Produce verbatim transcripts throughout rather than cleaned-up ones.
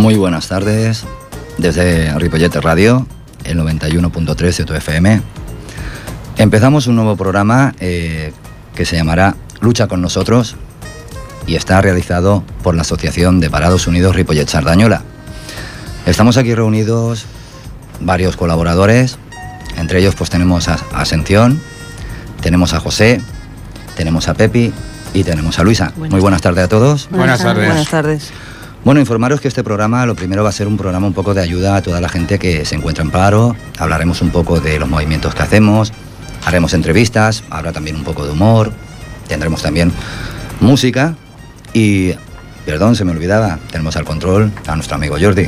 Muy buenas tardes, desde Ripollet Radio, el noventa y uno punto tres de tu F M. Empezamos un nuevo programa eh, que se llamará Lucha con Nosotros y está realizado por la Asociación de Parados Unidos Ripollet Sardañola. Estamos aquí reunidos varios colaboradores, entre ellos pues tenemos a Ascensión, tenemos a José, tenemos a Pepi y tenemos a Luisa. Buenas. Muy buenas tardes a todos. Buenas tardes. Buenas tardes. Bueno, informaros que este programa, lo primero va a ser un programa un poco de ayuda a toda la gente que se encuentra en paro. Hablaremos un poco de los movimientos que hacemos, haremos entrevistas, habrá también un poco de humor, tendremos también música y, perdón, se me olvidaba, tenemos al control a nuestro amigo Jordi.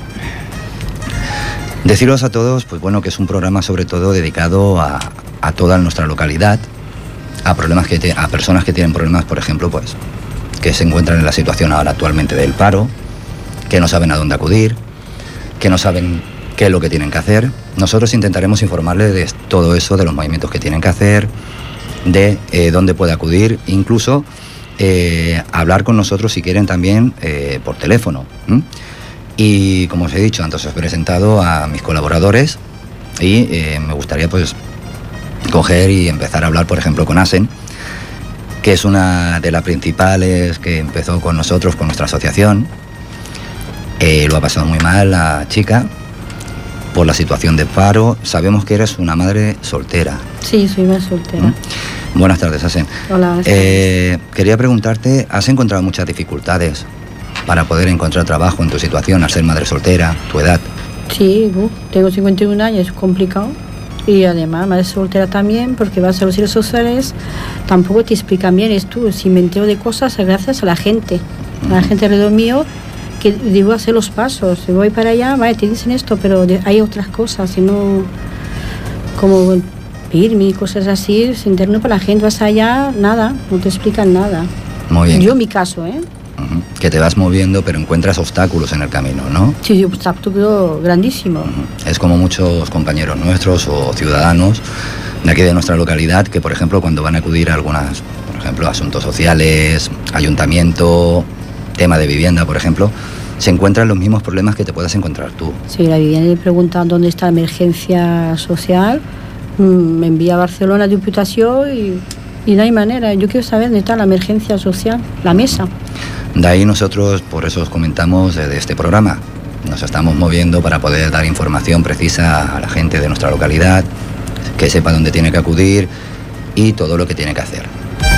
Deciros a todos, pues bueno, que es un programa sobre todo dedicado a, a toda nuestra localidad, a problemas que te, a personas que tienen problemas, por ejemplo, pues que se encuentran en la situación ahora actualmente del paro, que no saben a dónde acudir, que no saben qué es lo que tienen que hacer. Nosotros intentaremos informarles de todo eso, de los movimientos que tienen que hacer, de eh, dónde puede acudir, incluso eh, hablar con nosotros si quieren también eh, por teléfono. ¿m? Y como os he dicho, antes os he presentado a mis colaboradores y eh, me gustaría pues coger y empezar a hablar, por ejemplo, con Asen, que es una de las principales que empezó con nosotros, con nuestra asociación. Eh, lo ha pasado muy mal la chica por la situación de paro. Sabemos que eres una madre soltera. Sí, soy más soltera. ¿Mm? Buenas tardes, Asen. Hola. Eh, quería preguntarte, ¿has encontrado muchas dificultades para poder encontrar trabajo en tu situación, al ser madre soltera, tu edad? Sí, uh, tengo cincuenta y un años, es complicado. Y además, madre soltera también, porque vas a los servicios sociales, tampoco te explican bien esto. Si me entero de cosas, gracias a la gente, a la gente alrededor mío, que debo hacer los pasos. Si voy para allá, vale, te dicen esto, pero hay otras cosas, y no, como el pirmi y cosas así, se interno para la gente, vas allá, nada, no te explican nada. Muy bien. Yo, en mi caso, ¿eh? Uh-huh. Que te vas moviendo, pero encuentras obstáculos en el camino, ¿no? Sí, sí, obstáculo grandísimo. Uh-huh. Es como muchos compañeros nuestros o ciudadanos de aquí de nuestra localidad que, por ejemplo, cuando van a acudir a algunas, por ejemplo, asuntos sociales, ayuntamiento, tema de vivienda, por ejemplo, se encuentran los mismos problemas que te puedas encontrar tú. Sí, la vivienda le preguntan dónde está la emergencia social, me envía a Barcelona Diputación y, y no hay manera. Yo quiero saber dónde está la emergencia social, la mesa. De ahí nosotros, por eso os comentamos de este programa, nos estamos moviendo para poder dar información precisa a la gente de nuestra localidad, que sepa dónde tiene que acudir y todo lo que tiene que hacer.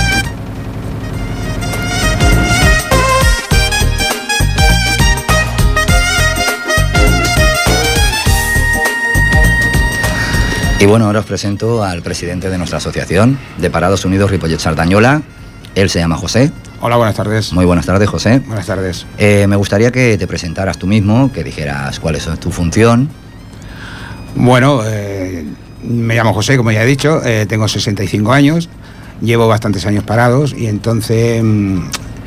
Y bueno, ahora os presento al presidente de nuestra asociación de Parados Unidos Ripollet Sardañola. Él se llama José. Hola, buenas tardes. Muy buenas tardes, José. Buenas tardes. Eh, me gustaría que te presentaras tú mismo, que dijeras cuál es tu función. Bueno, eh, me llamo José, como ya he dicho, eh, tengo sesenta y cinco años, llevo bastantes años parados y entonces mmm,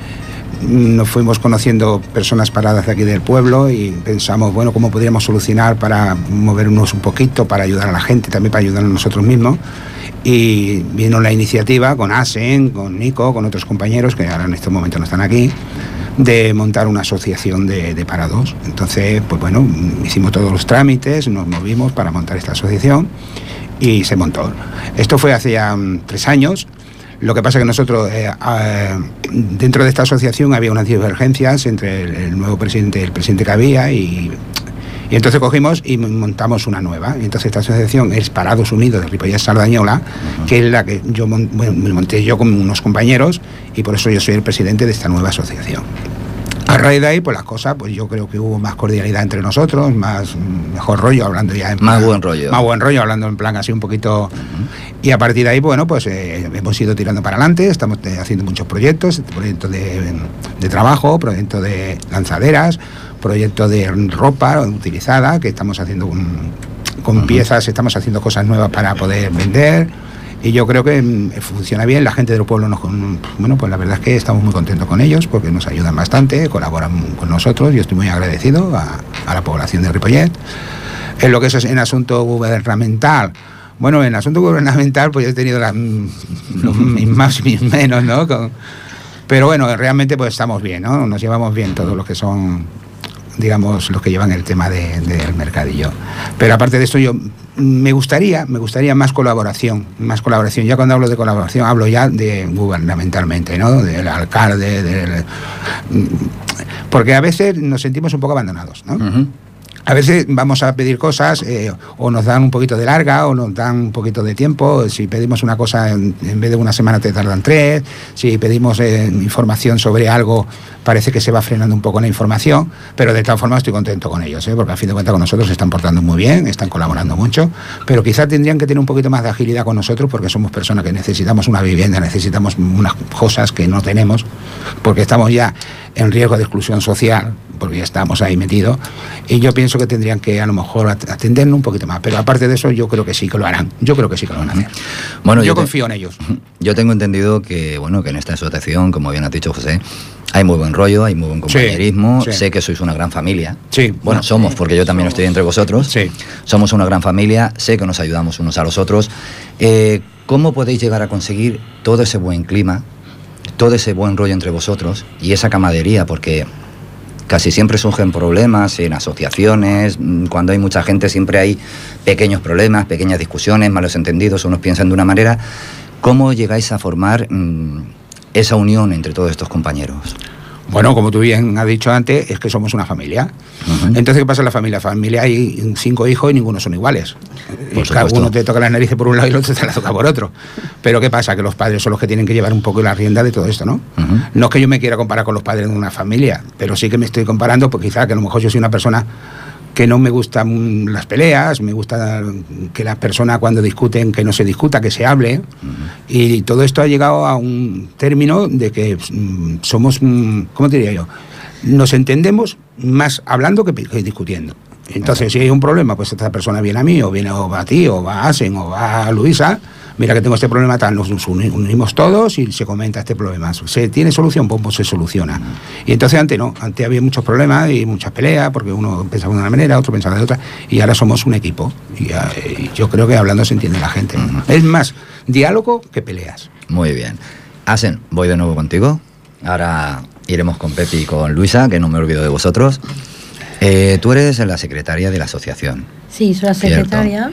nos fuimos conociendo personas paradas de aquí del pueblo y pensamos, bueno, cómo podríamos solucionar para movernos un poquito, para ayudar a la gente, también para ayudar a nosotros mismos. Y vino la iniciativa con Asen, con Nico, con otros compañeros que ahora en este momento no están aquí, de montar una asociación de, de parados. Entonces, pues bueno, hicimos todos los trámites, nos movimos para montar esta asociación y se montó. Esto fue hace ya um, tres años. Lo que pasa es que nosotros, eh, eh, dentro de esta asociación había unas divergencias entre el, el nuevo presidente y el presidente que había y... Y entonces cogimos y montamos una nueva. Y entonces esta asociación es Parados Unidos de Ripollet Sardañola, uh-huh. que es la que yo bueno, me monté yo con unos compañeros y por eso yo soy el presidente de esta nueva asociación. A raíz de ahí, pues las cosas, pues yo creo que hubo más cordialidad entre nosotros, más mejor rollo, hablando ya en plan, Más buen rollo. Más buen rollo, hablando en plan así un poquito. Uh-huh. Y a partir de ahí, bueno, pues eh, hemos ido tirando para adelante, estamos eh, haciendo muchos proyectos, proyectos de, de trabajo, proyectos de lanzaderas, proyecto de ropa utilizada, que estamos haciendo con, con uh-huh. piezas, estamos haciendo cosas nuevas para poder vender y yo creo que mm, funciona bien, la gente del pueblo nos, bueno, pues la verdad es que estamos muy contentos con ellos porque nos ayudan bastante, colaboran con nosotros, yo estoy muy agradecido a, a la población de Ripollet. En lo que es en asunto gubernamental, bueno, en asunto gubernamental pues yo he tenido las, los, mis más y mis menos, ¿no? Con, pero bueno, realmente pues estamos bien, ¿no? Nos llevamos bien todos los que son digamos, los que llevan el tema de, del mercadillo. Pero aparte de esto, yo me gustaría, me gustaría más colaboración, más colaboración. Ya cuando hablo de colaboración, hablo ya de gubernamentalmente, ¿no? Del alcalde, del... porque a veces nos sentimos un poco abandonados, ¿no? Uh-huh. A veces vamos a pedir cosas eh, o nos dan un poquito de larga o nos dan un poquito de tiempo. Si pedimos una cosa, en, en vez de una semana te tardan tres. Si pedimos eh, información sobre algo, parece que se va frenando un poco la información. Pero de todas formas estoy contento con ellos, ¿eh? Porque a fin de cuentas con nosotros se están portando muy bien, están colaborando mucho. Pero quizás tendrían que tener un poquito más de agilidad con nosotros porque somos personas que necesitamos una vivienda, necesitamos unas cosas que no tenemos, porque estamos ya en riesgo de exclusión social, porque ya estamos ahí metidos, y yo pienso que tendrían que a lo mejor atendernos un poquito más, pero aparte de eso yo creo que sí que lo harán, yo creo que sí que lo van a hacer. Bueno, yo, yo confío te, en ellos. Yo tengo entendido que, bueno, que en esta asociación, como bien has dicho, José, hay muy buen rollo, hay muy buen compañerismo, sí, sí. Sé que sois una gran familia. Sí. Bueno, somos, porque yo también somos. Estoy entre vosotros. Sí. Somos una gran familia, sé que nos ayudamos unos a los otros. Eh, ¿Cómo podéis llegar a conseguir todo ese buen clima, todo ese buen rollo entre vosotros y esa camaradería? Porque casi siempre surgen problemas en asociaciones, cuando hay mucha gente siempre hay pequeños problemas, pequeñas discusiones, malos entendidos, unos piensan de una manera. ¿Cómo llegáis a formar mmm, esa unión entre todos estos compañeros? Bueno, como tú bien has dicho antes, es que somos una familia. Uh-huh. Entonces, ¿qué pasa en la familia? Familia hay cinco hijos y ninguno son iguales. Y cada uno te toca las narices por un lado y el otro te la toca por otro. Pero ¿qué pasa? Que los padres son los que tienen que llevar un poco la rienda de todo esto, ¿no? Uh-huh. No es que yo me quiera comparar con los padres de una familia, pero sí que me estoy comparando, porque quizá que a lo mejor yo soy una persona que no me gustan las peleas, me gusta que las personas cuando discuten, que no se discuta, que se hable. Uh-huh. Y todo esto ha llegado a un término de que somos, ¿cómo te diría yo? Nos entendemos más hablando que, que discutiendo. Entonces, si hay un problema, pues esta persona viene a mí, o viene o va a ti, o va a Asen, o va a Luisa. Mira que tengo este problema tal, nos unimos todos y se comenta este problema. ¿Se tiene solución? Pues, pues se soluciona. Y entonces antes no, antes había muchos problemas y muchas peleas, porque uno pensaba de una manera, otro pensaba de otra, y ahora somos un equipo. Y, y yo creo que hablando se entiende la gente. Uh-huh. Es más diálogo que peleas. Muy bien. Asen, voy de nuevo contigo. Ahora iremos con Pepi y con Luisa, que no me olvido de vosotros. Eh, tú eres la secretaria de la asociación. Sí, soy la secretaria.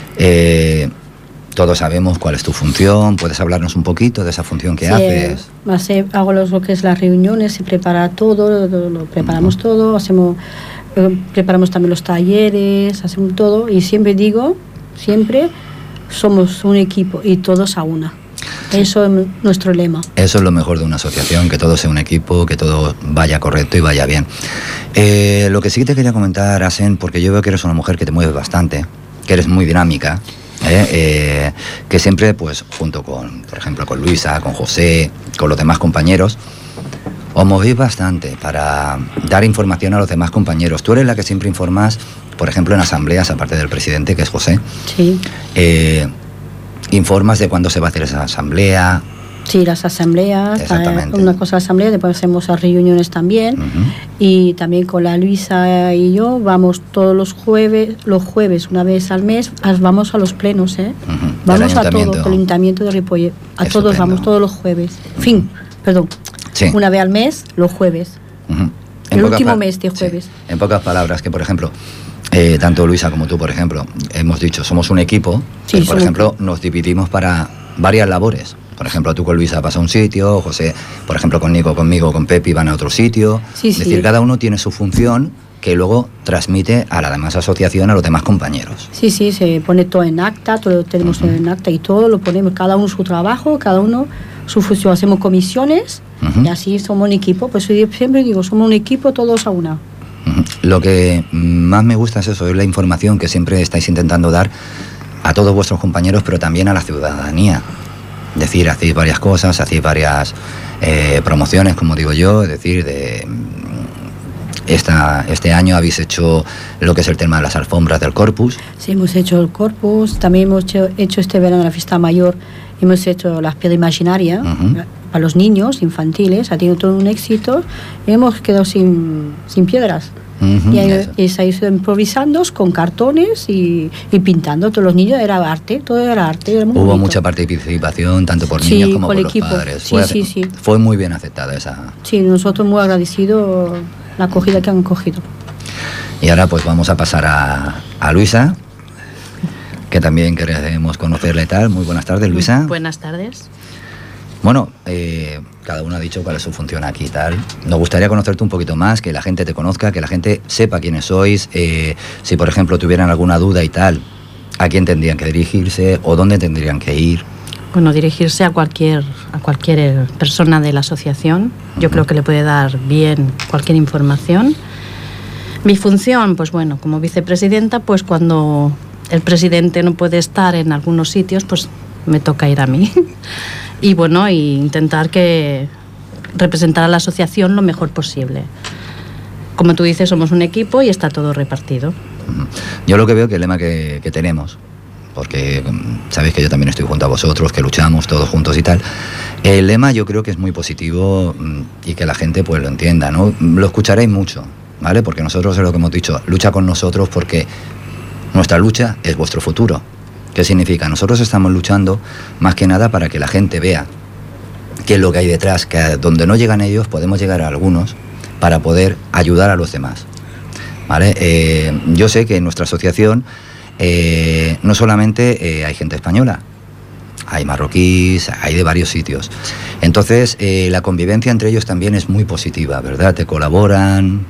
Eh, todos sabemos cuál es tu función. ¿Puedes hablarnos un poquito de esa función que sí, haces? Eh, hago lo que es las reuniones, se prepara todo, lo, lo preparamos uh-huh. todo, hacemos, eh, preparamos también los talleres, hacemos todo, y siempre digo, siempre somos un equipo y todos a una. Eso es nuestro lema. Eso es lo mejor de una asociación, que todo sea un equipo, que todo vaya correcto y vaya bien. Eh, lo que sí te quería comentar, Asen, porque yo veo que eres una mujer que te mueves bastante, que eres muy dinámica, ¿eh? Eh, que siempre, pues, junto con, por ejemplo, con Luisa, con José, con los demás compañeros, os movéis bastante para dar información a los demás compañeros. Tú eres la que siempre informas, por ejemplo, en asambleas, aparte del presidente, que es José. Sí. Eh, informas de cuándo se va a hacer esa asamblea. Sí, las asambleas, exactamente. Una cosa la asamblea, después hacemos las reuniones también. Uh-huh. Y también con la Luisa y yo vamos todos los jueves, los jueves una vez al mes, vamos a los plenos, ¿eh? Uh-huh. Vamos a todo, el ayuntamiento de Ripollet, a Estupendo. Todos vamos todos los jueves. Uh-huh. Fin, perdón, sí. Una vez al mes, los jueves. Uh-huh. El último mes de jueves. Sí. En pocas palabras, que por ejemplo, Eh, tanto Luisa como tú, por ejemplo, hemos dicho, somos un equipo, sí, pero, por ejemplo, nos dividimos para varias labores. Por ejemplo, tú con Luisa vas a un sitio, José, por ejemplo, con Nico, conmigo, con Pepi van a otro sitio. Sí, es sí. decir, cada uno tiene su función que luego transmite a la demás asociación, a los demás compañeros. Sí, sí, se pone todo en acta, todo lo tenemos uh-huh. en acta y todo lo ponemos, cada uno su trabajo, cada uno su función. Hacemos comisiones uh-huh. y así somos un equipo. Pues yo siempre digo, somos un equipo todos a una. Lo que más me gusta es eso, es la información que siempre estáis intentando dar a todos vuestros compañeros, pero también a la ciudadanía. Es decir, hacéis varias cosas, hacéis varias eh, promociones, como digo yo, es decir, de esta, este año habéis hecho lo que es el tema de las alfombras del Corpus. Sí, hemos hecho el Corpus, también hemos hecho, hecho este verano la fiesta mayor, hemos hecho las piedras imaginarias. Uh-huh. Para los niños infantiles, ha tenido todo un éxito y hemos quedado sin, sin piedras. Uh-huh, y, ahí, y se ha ido improvisando con cartones y, y pintando. Todos los niños, era arte, todo era arte. Era muy Hubo bonito. Mucha participación, tanto por sí, niños como por, por los equipo. padres. Sí, fue, sí, sí. fue muy bien aceptada esa. Sí, nosotros muy agradecidos la acogida que han cogido. Y ahora pues vamos a pasar a, a Luisa, que también queremos conocerla y tal. Muy buenas tardes, Luisa. Buenas tardes. Bueno, eh, cada uno ha dicho cuál es su función aquí y tal. Nos gustaría conocerte un poquito más, que la gente te conozca, que la gente sepa quiénes sois. Eh, si, por ejemplo, tuvieran alguna duda y tal, ¿a quién tendrían que dirigirse o dónde tendrían que ir? Bueno, dirigirse a cualquier, a cualquier persona de la asociación. Yo uh-huh. creo que le puede dar bien cualquier información. Mi función, pues bueno, como vicepresidenta, pues cuando el presidente no puede estar en algunos sitios, pues me toca ir a mí. Y bueno, y intentar que representar a la asociación lo mejor posible. Como tú dices, somos un equipo y está todo repartido. Yo lo que veo que el lema que, que tenemos, porque sabéis que yo también estoy junto a vosotros, que luchamos todos juntos y tal, el lema yo creo que es muy positivo y que la gente pues lo entienda, ¿no? Lo escucharéis mucho, ¿vale? Porque nosotros es lo que hemos dicho, lucha con nosotros porque nuestra lucha es vuestro futuro. ¿Qué significa? Nosotros estamos luchando más que nada para que la gente vea qué es lo que hay detrás, que donde no llegan ellos podemos llegar a algunos para poder ayudar a los demás, ¿vale? Eh, yo sé que en nuestra asociación eh, no solamente eh, hay gente española, hay marroquíes, hay de varios sitios. Entonces eh, la convivencia entre ellos también es muy positiva, ¿verdad? ¿Te colaboran?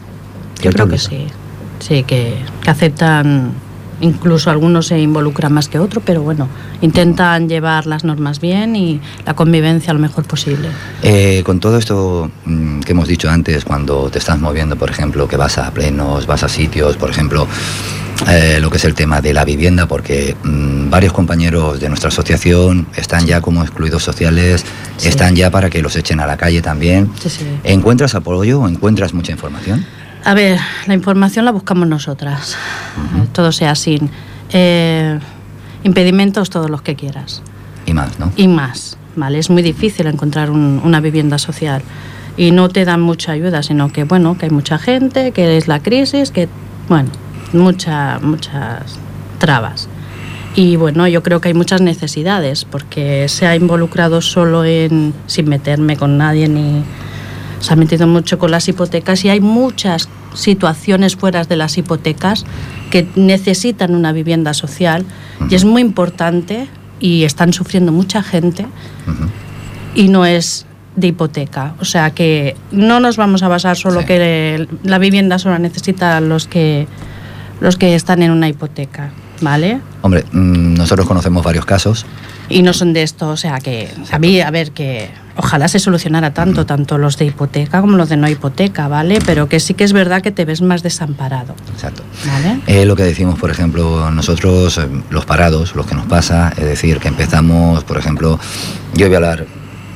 Yo creo que sí, sí, que, que aceptan. Incluso algunos se involucran más que otros, pero bueno, intentan llevar las normas bien y la convivencia lo mejor posible. Eh, con todo esto mmm, que hemos dicho antes, cuando te estás moviendo, por ejemplo, que vas a plenos, vas a sitios, por ejemplo, eh, lo que es el tema de la vivienda, porque mmm, varios compañeros de nuestra asociación están ya como excluidos sociales, sí. están ya para que los echen a la calle también. Sí, sí. ¿Encuentras apoyo o encuentras mucha información? A ver, la información la buscamos nosotras, uh-huh. todo sea sin eh, impedimentos, todos los que quieras. Y más, ¿no? Y más, ¿vale? Es muy difícil encontrar un, una vivienda social y no te dan mucha ayuda, sino que, bueno, que hay mucha gente, que es la crisis, que, bueno, mucha, muchas trabas. Y, bueno, yo creo que hay muchas necesidades, porque se ha involucrado solo en, sin meterme con nadie ni... Se ha metido mucho con las hipotecas y hay muchas situaciones fuera de las hipotecas que necesitan una vivienda social uh-huh. y es muy importante y están sufriendo mucha gente uh-huh. y no es de hipoteca. O sea que no nos vamos a basar solo sí. que la vivienda solo necesita los que, los que están en una hipoteca, ¿vale? Hombre, mmm, nosotros conocemos varios casos. Y no son de esto, o sea que a mí, a ver, que ojalá se solucionara tanto, tanto los de hipoteca como los de no hipoteca, ¿vale? Pero que sí que es verdad que te ves más desamparado. Exacto. ¿Vale? Eh, lo que decimos, por ejemplo, nosotros, eh, los parados, lo que nos pasa, es decir, que empezamos, por ejemplo, yo voy a hablar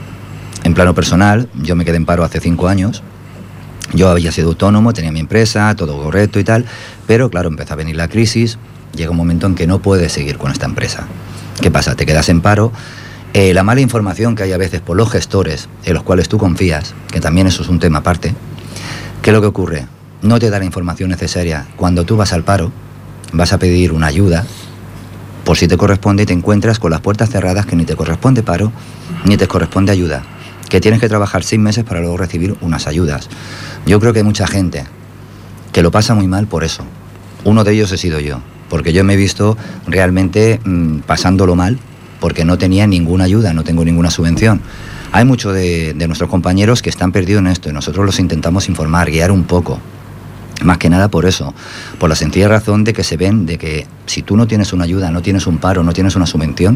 en plano personal, yo me quedé en paro hace cinco años, yo había sido autónomo, tenía mi empresa, todo correcto y tal, pero claro, empezó a venir la crisis, llega un momento en que no puedes seguir con esta empresa. ¿Qué pasa? Te quedas en paro. Eh, la mala información que hay a veces por los gestores en los cuales tú confías, que también eso es un tema aparte, ¿qué es lo que ocurre? No te da la información necesaria. Cuando tú vas al paro, vas a pedir una ayuda, por si te corresponde, y te encuentras con las puertas cerradas que ni te corresponde paro, ni te corresponde ayuda, que tienes que trabajar seis meses para luego recibir unas ayudas. Yo creo que hay mucha gente que lo pasa muy mal por eso. Uno de ellos he sido yo. Porque yo me he visto realmente mmm, pasándolo mal, porque no tenía ninguna ayuda, no tengo ninguna subvención. Hay muchos de, de nuestros compañeros que están perdidos en esto y nosotros los intentamos informar, guiar un poco. Más que nada por eso, por la sencilla razón de que se ven de que si tú no tienes una ayuda, no tienes un paro, no tienes una subvención,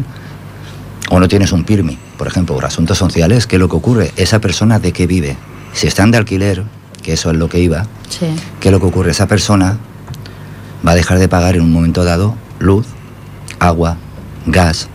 o no tienes un P I R M I, por ejemplo, por asuntos sociales, ¿qué es lo que ocurre? Esa persona ¿de qué vive? Si están de alquiler, que eso es lo que iba, sí. ¿qué es lo que ocurre? Esa persona va a dejar de pagar en un momento dado luz, agua, gas,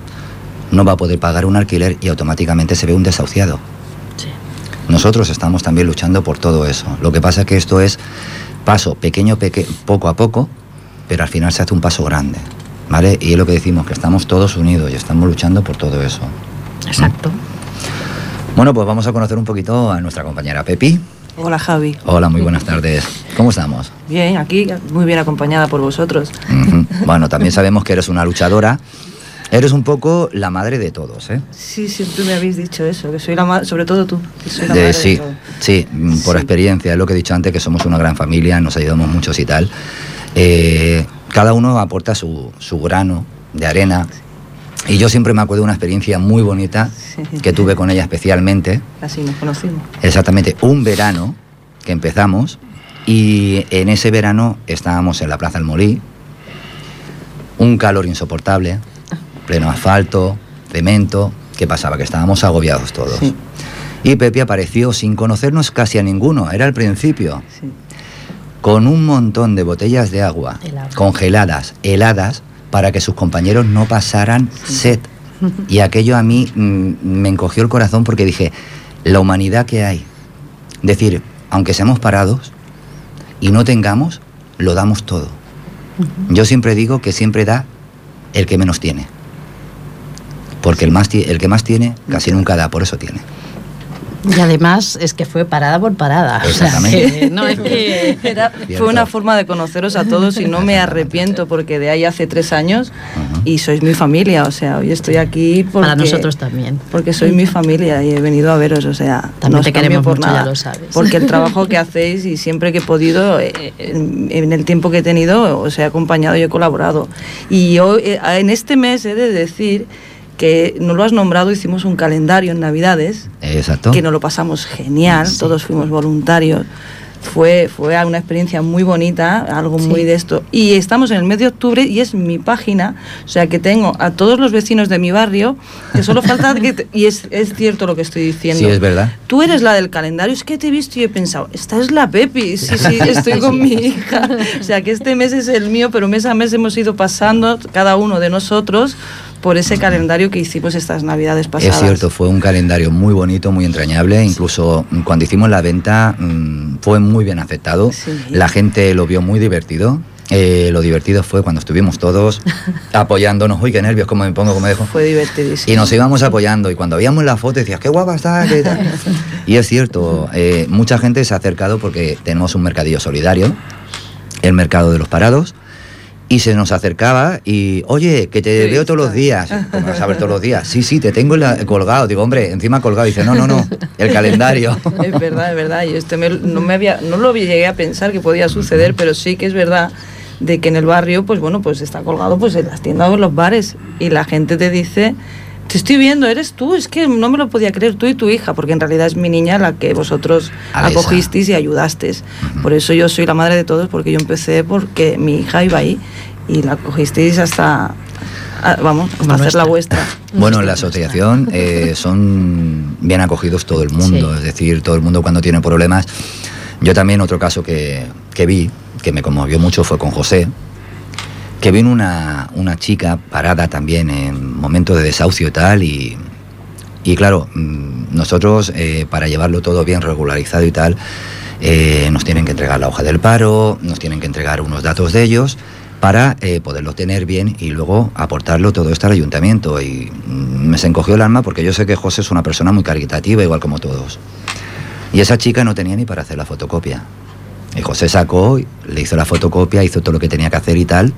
no va a poder pagar un alquiler y automáticamente se ve un desahuciado. Sí. Nosotros estamos también luchando por todo eso. Lo que pasa es que esto es paso pequeño, peque, poco a poco, pero al final se hace un paso grande, ¿vale? Y es lo que decimos, que estamos todos unidos y estamos luchando por todo eso. Exacto. ¿Mm? Bueno, pues vamos a conocer un poquito a nuestra compañera Pepi. Hola, Javi. Hola, muy buenas tardes. ¿Cómo estamos? Bien, aquí muy bien acompañada por vosotros. Uh-huh. Bueno, también sabemos que eres una luchadora Eres un poco la madre de todos, ¿eh? Sí, siempre me habéis dicho eso, que soy la madre, sobre todo tú, que soy la Eh, madre sí, de todo. sí, por Sí. experiencia, es lo que he dicho antes, que somos una gran familia, nos ayudamos muchos y tal. Eh, cada uno aporta su, su grano de arena. Y yo siempre me acuerdo de una experiencia muy bonita Sí. que tuve con ella especialmente. Así nos conocimos. Exactamente, un verano que empezamos y en ese verano estábamos en la Plaza del Molí, un calor insoportable, pleno asfalto, cemento. ¿Qué pasaba? Que estábamos agobiados todos. Sí. Y Pepi apareció sin conocernos casi a ninguno, era el principio, Sí. con un montón de botellas de agua Helado. congeladas, heladas, para que sus compañeros no pasaran sed. Y aquello a mí mm, me encogió el corazón porque dije, la humanidad que hay, decir, aunque seamos parados y no tengamos, lo damos todo. Yo siempre digo que siempre da el que menos tiene. Porque el, más ti- el que más tiene casi nunca da, por eso tiene. Y además es que fue parada por parada. O sea, Exactamente. que no es que... Era- Cierto. fue una forma de conoceros a todos y no me arrepiento porque de ahí hace tres años Ujú. y sois mi familia, o sea, hoy estoy aquí porque, Para nosotros también. porque sois mi familia y he venido a veros, o sea, También no os te cambio queremos por mucho, nada, ya lo sabes. porque el trabajo que hacéis y siempre que he podido, eh, en, en el tiempo que he tenido, os he acompañado y he colaborado. Y hoy, eh, en este mes he de decir que no lo has nombrado, hicimos un calendario en Navidades Exacto. que nos lo pasamos genial, Sí. todos fuimos voluntarios. Fue, fue una experiencia muy bonita, algo Sí. muy de esto. Y estamos en el mes de octubre y es mi página, o sea que tengo a todos los vecinos de mi barrio, que solo falta que... te- y es, es cierto lo que estoy diciendo. Sí, es verdad. Tú eres la del calendario, es que te he visto y he pensado, esta es la Pepi, sí, sí, estoy con mi hija. O sea que este mes es el mío, pero mes a mes hemos ido pasando, cada uno de nosotros, por ese calendario que hicimos estas Navidades pasadas. Es cierto, fue un calendario muy bonito, muy entrañable. Incluso mm, cuando hicimos la venta mm, fue muy bien aceptado. Sí. La gente lo vio muy divertido. Eh, lo divertido fue cuando estuvimos todos apoyándonos. Uy, qué nervios, cómo me pongo, cómo me dejo. Fue divertidísimo. Y nos íbamos apoyando. Y cuando veíamos la foto decías, qué guapa está, qué tal. Y es cierto, eh, mucha gente se ha acercado porque tenemos un mercadillo solidario, el mercado de los parados. Y se nos acercaba y, oye, que te Sí, veo todos los está. días. ¿Cómo vas a ver todos los días? Sí, sí, te tengo en la- colgado. Digo, hombre, encima colgado. Dice, no, no, no, el calendario. Es verdad, es verdad. Yo este me- no me había, no lo llegué a pensar que podía suceder, pero sí que es verdad de que en el barrio, pues bueno, pues está colgado pues en las tiendas o en los bares y la gente te dice, te estoy viendo, eres tú, es que no me lo podía creer, tú y tu hija, porque en realidad es mi niña la que vosotros Alesa. acogisteis y ayudasteis. Por eso yo soy la madre de todos, porque yo empecé porque mi hija iba ahí y la acogisteis hasta, a- vamos, hasta Como hacer nuestra. la vuestra. Bueno, en la asociación eh, son bien acogidos todo el mundo. Sí. Es decir, todo el mundo cuando tiene problemas. Yo también otro caso que, que vi, que me conmovió mucho, fue con José, que vino una, una chica parada también en momento de desahucio y tal, y, y claro, mm, nosotros eh, para llevarlo todo bien regularizado y tal, eh, nos tienen que entregar la hoja del paro, nos tienen que entregar unos datos de ellos para eh, poderlo tener bien y luego aportarlo todo esto al ayuntamiento. Y mm, me se encogió el alma porque yo sé que José es una persona muy caritativa, igual como todos. Y esa chica no tenía ni para hacer la fotocopia. Y José sacó, le hizo la fotocopia, hizo todo lo que tenía que hacer y tal.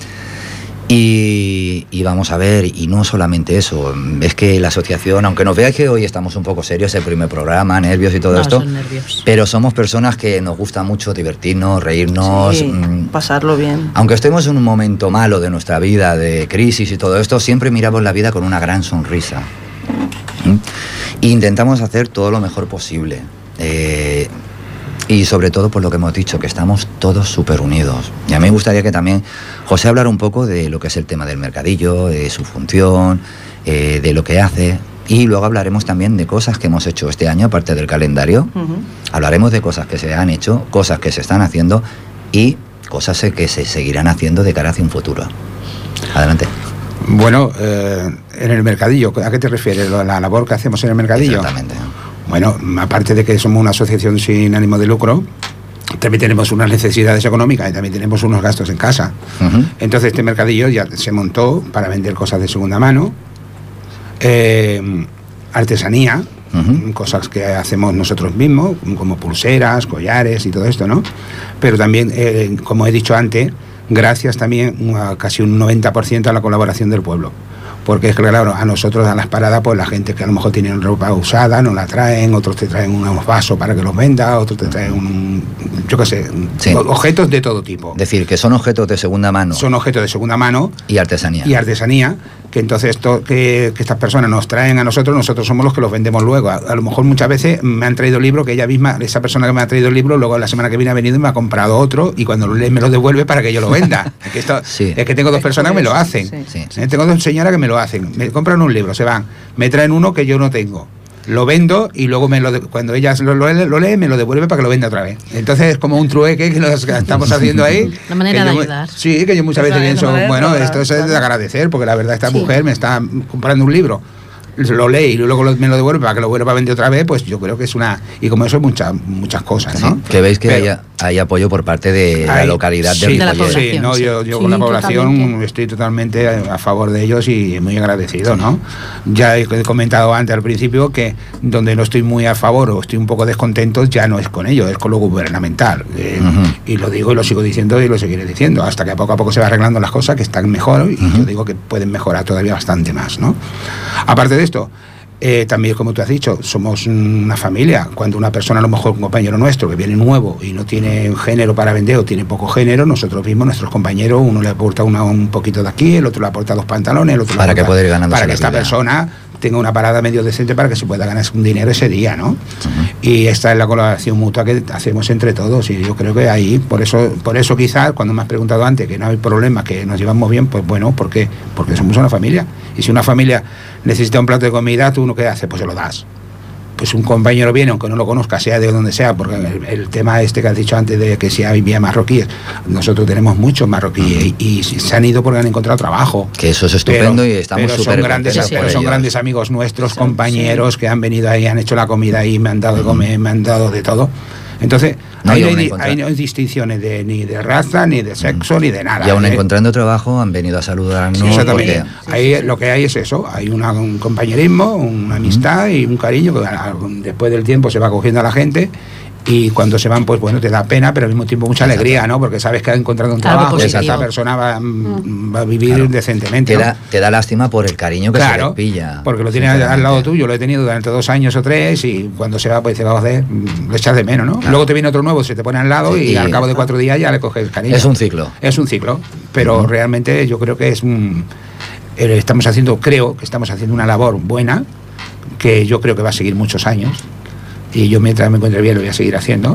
Y, y vamos a ver, y no solamente eso, es que la asociación, aunque nos veáis que hoy estamos un poco serios, el primer programa, nervios y todo No, esto, son nervios. pero somos personas que nos gusta mucho divertirnos, reírnos. Sí, mm, pasarlo bien. aunque estemos en un momento malo de nuestra vida, de crisis y todo esto, siempre miramos la vida con una gran sonrisa. ¿Mm? E intentamos hacer todo lo mejor posible. Eh, y sobre todo por lo que hemos dicho, que estamos todos súper unidos. Y a mí me gustaría que también José hablara un poco de lo que es el tema del mercadillo, de su función, eh, de lo que hace. Y luego hablaremos también de cosas que hemos hecho este año, aparte del calendario. Ujú. Hablaremos de cosas que se han hecho, cosas que se están haciendo y cosas que se seguirán haciendo de cara hacia un futuro. Adelante. Bueno, eh, en el mercadillo, ¿a qué te refieres? ¿La labor que hacemos en el mercadillo? Exactamente. Bueno, aparte de que somos una asociación sin ánimo de lucro, también tenemos unas necesidades económicas y también tenemos unos gastos en casa. Ujú. Entonces este mercadillo ya se montó para vender cosas de segunda mano, eh, artesanía, Ujú. cosas que hacemos nosotros mismos, como pulseras, collares y todo esto, ¿no? Pero también, eh, como he dicho antes, gracias también a casi un noventa por ciento a la colaboración del pueblo. porque es que claro, a nosotros a las paradas pues la gente que a lo mejor tiene ropa usada nos la traen, otros te traen unos vasos para que los venda, otros te traen un, yo qué sé, sí. objetos de todo tipo. Es decir, que son objetos de segunda mano. Son objetos de segunda mano y artesanía. Y artesanía, que entonces esto, que, que estas personas nos traen a nosotros, nosotros somos los que los vendemos luego. A, a lo mejor muchas veces me han traído el libro que ella misma, esa persona que me ha traído el libro, luego la semana que viene ha venido y me ha comprado otro y cuando lo lee me lo devuelve para que yo lo venda. Es que, esto, sí. es que tengo dos personas que me lo hacen. Sí, sí, sí. Tengo dos señoras que me lo hacen. Me compran un libro, se van, me traen uno que yo no tengo. Lo vendo y luego me lo de, cuando ella lo, lo, lo lee me lo devuelve para que lo venda otra vez. Entonces es como un trueque que nos estamos haciendo ahí. La manera de yo, ayudar. Sí, que yo muchas veces pienso, bueno, esto es de agradecer, porque la verdad esta sí. mujer me está comprando un libro, lo lee y luego lo, me lo devuelve para que lo vuelva a vender otra vez, pues yo creo que es una... Y como eso, muchas muchas cosas, ¿no? Sí, que veis que Pero, hay, hay apoyo por parte de hay, la localidad sí, del de la población. Sí, no, yo, yo sí, con la población totalmente. Estoy totalmente a favor de ellos y muy agradecido, ¿no? Ya he comentado antes al principio que donde no estoy muy a favor o estoy un poco descontento ya no es con ellos, es con lo gubernamental. Eh, uh-huh. Y lo digo y lo sigo diciendo y lo seguiré diciendo, hasta que poco a poco se va arreglando las cosas que están mejor y uh-huh. yo digo que pueden mejorar todavía bastante más, ¿no? Aparte de esto, Eh, también, como tú has dicho, somos una familia. Cuando una persona, a lo mejor un compañero nuestro que viene nuevo y no tiene género para vender o tiene poco género, nosotros mismos, nuestros compañeros, uno le aporta una, un poquito de aquí, el otro le aporta dos pantalones, el otro para le que pueda ir ganando para que esta persona tenga una parada medio decente para que se pueda ganar un dinero ese día, ¿no? Uh-huh. Y esta es la colaboración mutua que hacemos entre todos y yo creo que ahí, por eso, por eso quizás cuando me has preguntado antes que no hay problema, que nos llevamos bien, pues bueno, ¿por qué? Porque somos una familia. Y si una familia necesita un plato de comida, ¿tú no qué haces? Pues se lo das. Pues un compañero viene, aunque no lo conozca, sea de donde sea, porque el, el tema este que has dicho antes de que si había marroquíes, nosotros tenemos muchos marroquíes y, y se han ido porque han encontrado trabajo. Que eso es estupendo, pero, y estamos súper son grandes, sí, pero son grandes amigos nuestros, sí, compañeros sí. que han venido ahí, han hecho la comida y me han dado de comer, me han dado de todo. Entonces, no, ahí, no hay, ahí no hay distinciones de, ni de raza, ni de sexo, mm. ni de nada. Y aún ¿eh? encontrando trabajo han venido a saludarnos. Sí, exactamente. Porque... Ahí sí, lo que hay es eso, hay una, un compañerismo, una amistad mm. y un cariño que después del tiempo se va cogiendo a la gente. Y cuando se van, pues bueno, te da pena, pero al mismo tiempo mucha alegría, ¿no? Porque sabes que has encontrado un claro, trabajo y esa persona va, mm. va a vivir claro. decentemente. Te, ¿no? da, te da lástima por el cariño que claro, se le pilla. Porque lo tienes al lado tuyo, lo he tenido durante dos años o tres y cuando se va, pues te va a hacer, lo echas de menos, ¿no? Claro. Luego te viene otro nuevo, se te pone al lado sí, y, y al cabo de cuatro días ya le coges cariño. Es un ciclo. Es un ciclo, pero uh-huh. realmente yo creo que es un... Estamos haciendo, creo que estamos haciendo una labor buena, que yo creo que va a seguir muchos años. Y yo mientras me encuentre bien lo voy a seguir haciendo.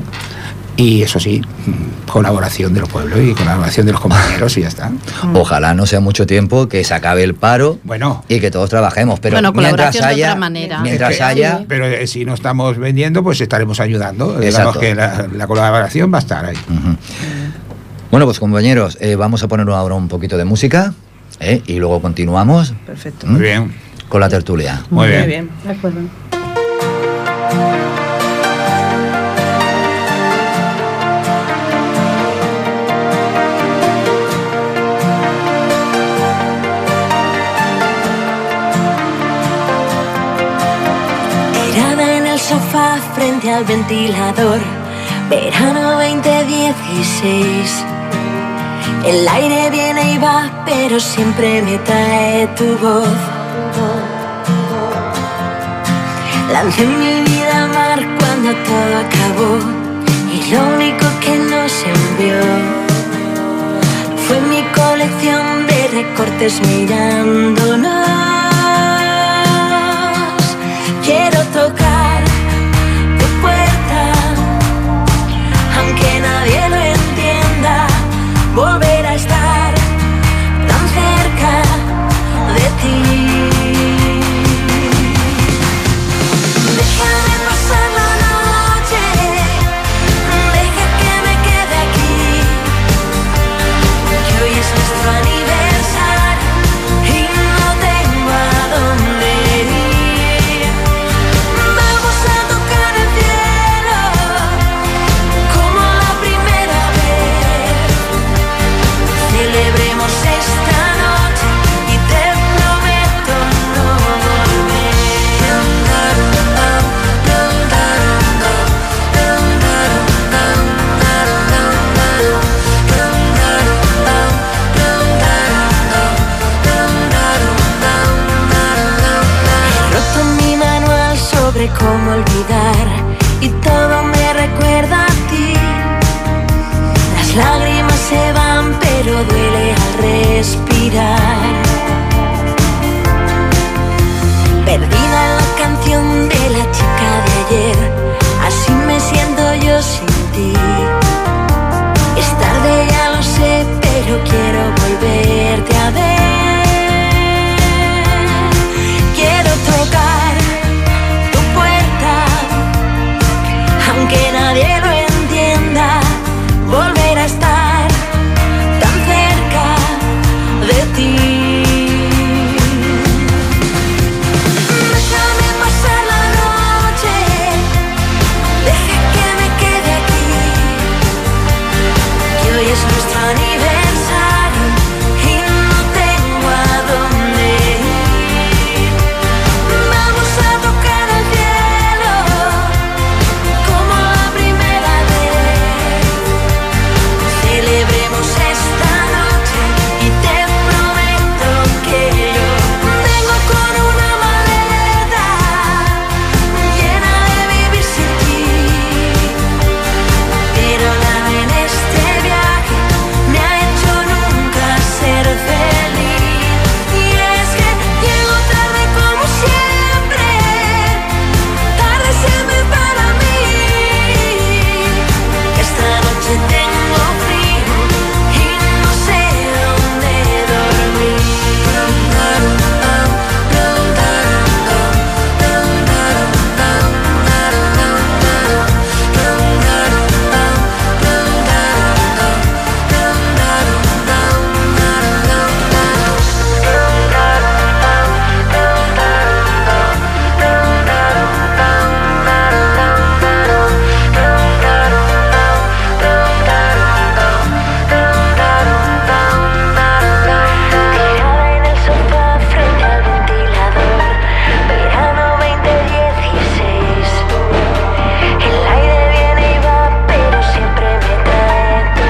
Y eso sí, colaboración de los pueblos y colaboración de los compañeros y ya está. Ojalá no sea mucho tiempo, que se acabe el paro bueno, y que todos trabajemos. Pero bueno, mientras haya, de otra manera. Mientras es que, haya... Pero eh, si no estamos vendiendo, pues estaremos ayudando. Digamos que la, la colaboración va a estar ahí. Uh-huh. Bueno, pues compañeros, eh, vamos a poner ahora un poquito de música eh, y luego continuamos. Perfecto. ¿Mm? Muy bien. Con la tertulia. Muy, Muy bien. bien. De acuerdo. Sofá frente al ventilador, verano veinte dieciséis. El aire viene y va, pero siempre me trae tu voz. Lancé mi vida al mar cuando todo acabó y lo único que nos envió fue mi colección de recortes mirándonos. Quiero tocar tu puerta, aunque nadie lo entienda, volver a estar tan cerca de ti. Déjame pasar la noche, deja que me quede aquí, que hoy es nuestro aniversario y no tengo sobre cómo olvidar y todo me recuerda a ti. Las lágrimas se van pero duele al respirar. Perdida en la canción de la chica de ayer, así me siento yo sin ti. Es tarde, ya lo sé, pero quiero volverte a ver. Quiero tocar tu puerta, aunque nadie lo entienda. Volver a estar tan cerca de ti. Déjame pasar la noche, deja que me quede aquí, que hoy es nuestro aniversario y no tengo a dónde ir. Vamos a tocar el cielo como la primera vez. Celebremos esta noche y te prometo que yo vengo con una maleta llena de vivir sin ti. Pero nada en este viaje me ha hecho nunca ser feliz. Y es que llego tarde como siempre, tarde siempre para mí. Esta noche tengo frío y no sé dónde dormir. Tirada en el sofá frente al ventilador, verano veinte dieciséis. El aire viene y va, pero siempre me trae tu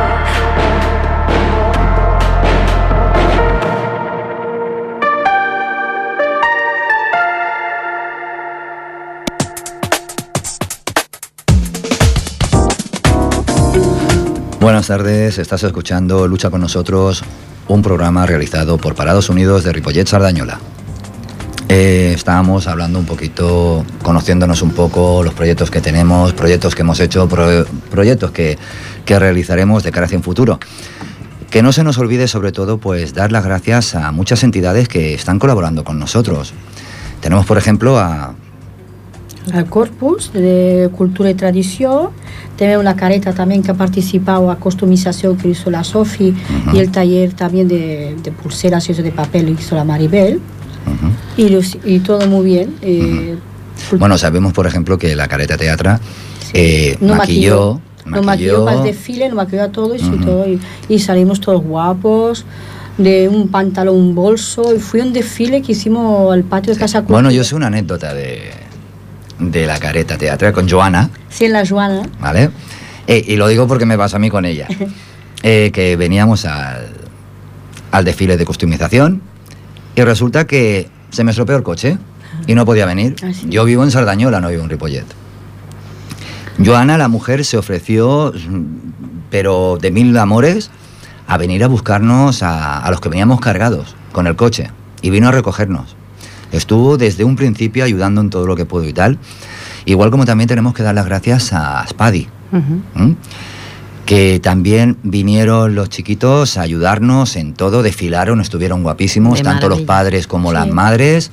Buenas tardes, estás escuchando Lucha con Nosotros, un programa realizado por Parados Unidos de Ripollet Sardañola. Eh, estábamos hablando un poquito, conociéndonos un poco los proyectos que tenemos, proyectos que hemos hecho, pro- proyectos que, que realizaremos de cara hacia un futuro. Que no se nos olvide, sobre todo, pues dar las gracias a muchas entidades que están colaborando con nosotros. Tenemos, por ejemplo, a... Al Corpus de Cultura y Tradición. Tenemos la careta también que ha participado a customización que hizo la Sofi, Uh-huh. y el taller también de, de pulseras y eso de papel que hizo la Maribel. Uh-huh. Y, los- y todo muy bien. eh, Bueno, sabemos, por ejemplo, que la Careta Teatra eh, no maquilló, Nos maquilló para el desfile, nos maquilló a todos y Ujú. todo. Y, y salimos todos guapos, de un pantalón, un bolso. Y fue un desfile que hicimos al patio de Casa Cultura. Bueno, yo sé una anécdota de, de la Careta Teatra con Joana, Sí, en la Joana. ¿vale? Eh, y lo digo porque me pasa a mí con ella. Eh, que veníamos al, al desfile de customización y resulta que se me estropeó el coche y no podía venir. Ah, sí. Yo vivo en Sardañola, no vivo en Ripollet. Joana, la mujer, se ofreció, pero de mil amores, a venir a buscarnos a, a los que veníamos cargados con el coche y vino a recogernos. Estuvo desde un principio ayudando en todo lo que pudo y tal. Igual como también tenemos que dar las gracias a Spadi, Ujú. ¿m? que también vinieron los chiquitos a ayudarnos en todo, desfilaron, estuvieron guapísimos, De tanto los maravilla. padres como Sí. las madres,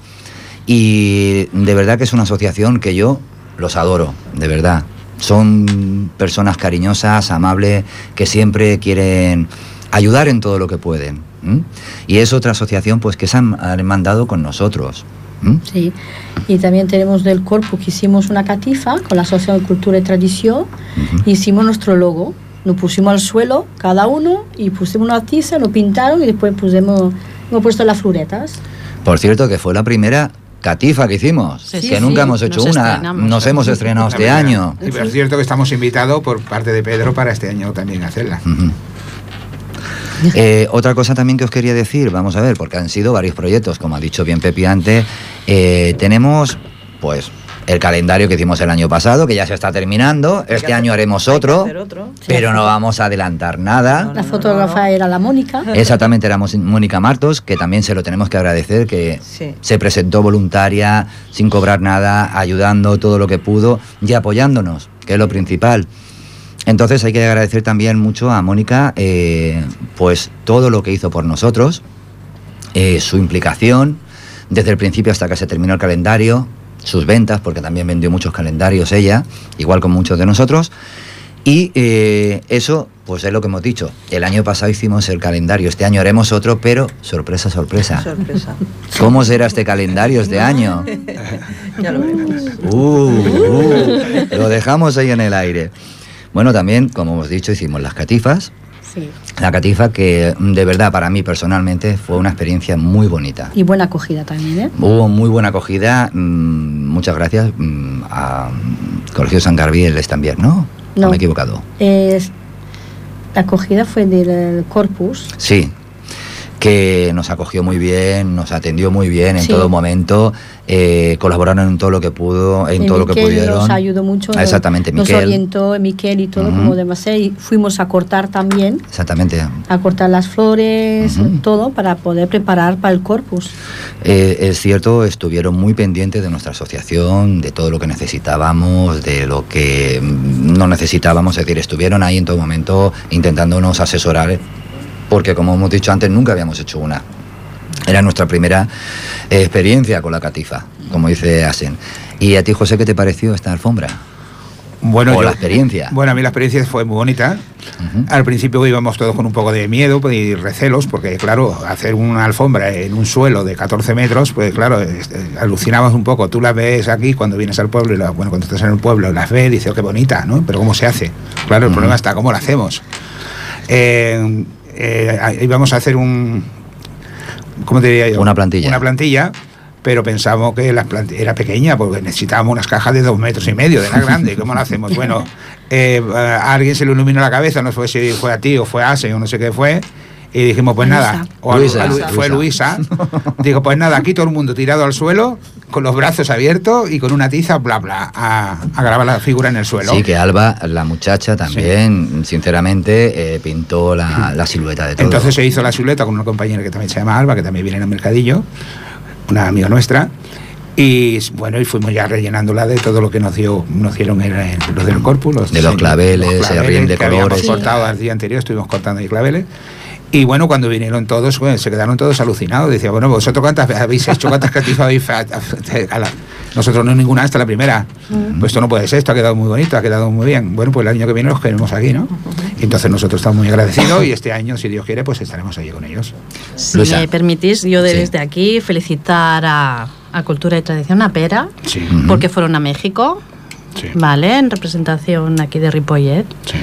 y de verdad que es una asociación que yo los adoro, de verdad. Son personas cariñosas, amables, que siempre quieren ayudar en todo lo que pueden. ¿m? Y es otra asociación pues que se han, han mandado con nosotros. ¿m? Sí. Y también tenemos del Corpus que hicimos una catifa con la Asociación de Cultura y Tradición. Ujú. Hicimos nuestro logo. Nos pusimos al suelo, cada uno, y pusimos una tiza, lo pintaron y después pusimos, hemos puesto las floretas. Por cierto, que fue la primera catifa que hicimos, Sí, que sí, nunca sí, hemos hecho nos una, estrenamos. nos hemos estrenado este La año. verdad. Y por cierto que estamos invitados por parte de Pedro para este año también hacerla. Ujú. Eh, otra cosa también que os quería decir, vamos a ver, porque han sido varios proyectos, como ha dicho bien Pepi antes, eh, tenemos, pues, el calendario que hicimos el año pasado, que ya se está terminando. Este año haremos otro, otro. pero no vamos a adelantar nada. La fotógrafa era la Mónica. Exactamente, era Mónica Martos, que también se lo tenemos que agradecer, que Sí. se presentó voluntaria, sin cobrar nada, ayudando todo lo que pudo y apoyándonos, que es lo principal. Entonces hay que agradecer también mucho a Mónica, eh, pues todo lo que hizo por nosotros, eh, su implicación, desde el principio hasta que se terminó el calendario, sus ventas, porque también vendió muchos calendarios ella, igual con muchos de nosotros. Y eh, eso, pues es lo que hemos dicho. El año pasado hicimos el calendario, este año haremos otro, pero sorpresa, sorpresa. Sorpresa. ¿Cómo será este calendario este año? Ya lo veremos. Uh, uh, lo dejamos ahí en el aire. Bueno, también, como hemos dicho, hicimos las catifas. Sí. La catifa que, de verdad, para mí personalmente fue una experiencia muy bonita. Y buena acogida también, ¿eh? Hubo muy buena acogida. Mmm, muchas gracias mmm, a Colegio San Garbí el Estambier, ¿no? No. ¿O me he equivocado? Es- la acogida fue del Corpus. Sí, que nos acogió muy bien, nos atendió muy bien en Sí. todo momento, eh, colaboraron en todo lo que pudo, en Y todo lo que Miquel pudieron. nos ayudó mucho. Ah, exactamente, Nos Miquel. orientó Miquel y todo Ujú. como debe ser. Y fuimos a cortar también, Exactamente. a cortar las flores, Ujú. todo para poder preparar para el Corpus. Eh, es cierto, estuvieron muy pendientes de nuestra asociación, de todo lo que necesitábamos, de lo que mm, no necesitábamos, es decir, estuvieron ahí en todo momento intentándonos asesorar, porque como hemos dicho antes, nunca habíamos hecho una. Era nuestra primera eh, experiencia con la catifa, como dice Asen. ¿Y a ti, José, qué te pareció esta alfombra? Bueno, O yo- la experiencia. Bueno, a mí la experiencia fue muy bonita. Ujú. Al principio íbamos todos con un poco de miedo pues, y recelos, porque claro, hacer una alfombra en un suelo de catorce metros, pues claro, es- eh, alucinabas un poco. Tú la ves aquí cuando vienes al pueblo, y la- bueno, cuando estás en el pueblo, las ves y dices, oh, qué bonita, ¿no? Pero ¿cómo se hace? Claro, el Ujú. problema está, ¿cómo la hacemos? Eh, eh, íbamos a hacer un... ¿Cómo te diría yo? Una plantilla. Una plantilla, pero pensamos que la plant- era pequeña porque necesitábamos unas cajas de dos metros y medio, de la grande. ¿Cómo lo hacemos? Bueno, eh, a alguien se le iluminó la cabeza, no sé si fue a ti o fue a Ase o no sé qué fue, y dijimos, pues Luisa. nada, o a- Luisa. a Lu- fue Luisa. Luisa. Digo, pues nada, aquí todo el mundo tirado al suelo, con los brazos abiertos y con una tiza, bla, bla, a, a grabar la figura en el suelo. Sí, que Alba, la muchacha, también, sinceramente, eh, pintó la, la silueta de todo. Entonces se hizo la silueta con una compañera que también se llama Alba, que también viene en el mercadillo, una amiga nuestra. Y bueno, y fuimos ya rellenándola de todo lo que nos dio, nos dieron era en los del corpus, los De los claveles, el riem de que habíamos colores. cortado al día anterior, estuvimos cortando ahí claveles. Y bueno, cuando vinieron todos, bueno, se quedaron todos alucinados. Decía, bueno, vosotros cuántas habéis hecho, cuántas catifas habéis fe- a la- nosotros no ninguna, esta la primera. Pues esto no puede ser, esto ha quedado muy bonito, ha quedado muy bien. Bueno, pues el año que viene los queremos aquí, ¿no? Y entonces nosotros estamos muy agradecidos y este año, si Dios quiere, pues estaremos allí con ellos. Si Luisa. me permitís, yo Sí. desde aquí felicitar a, a Cultura y Tradición, a Pera, Sí, Ujú. porque fueron a México, sí, ¿vale? En representación aquí de Ripollet. sí.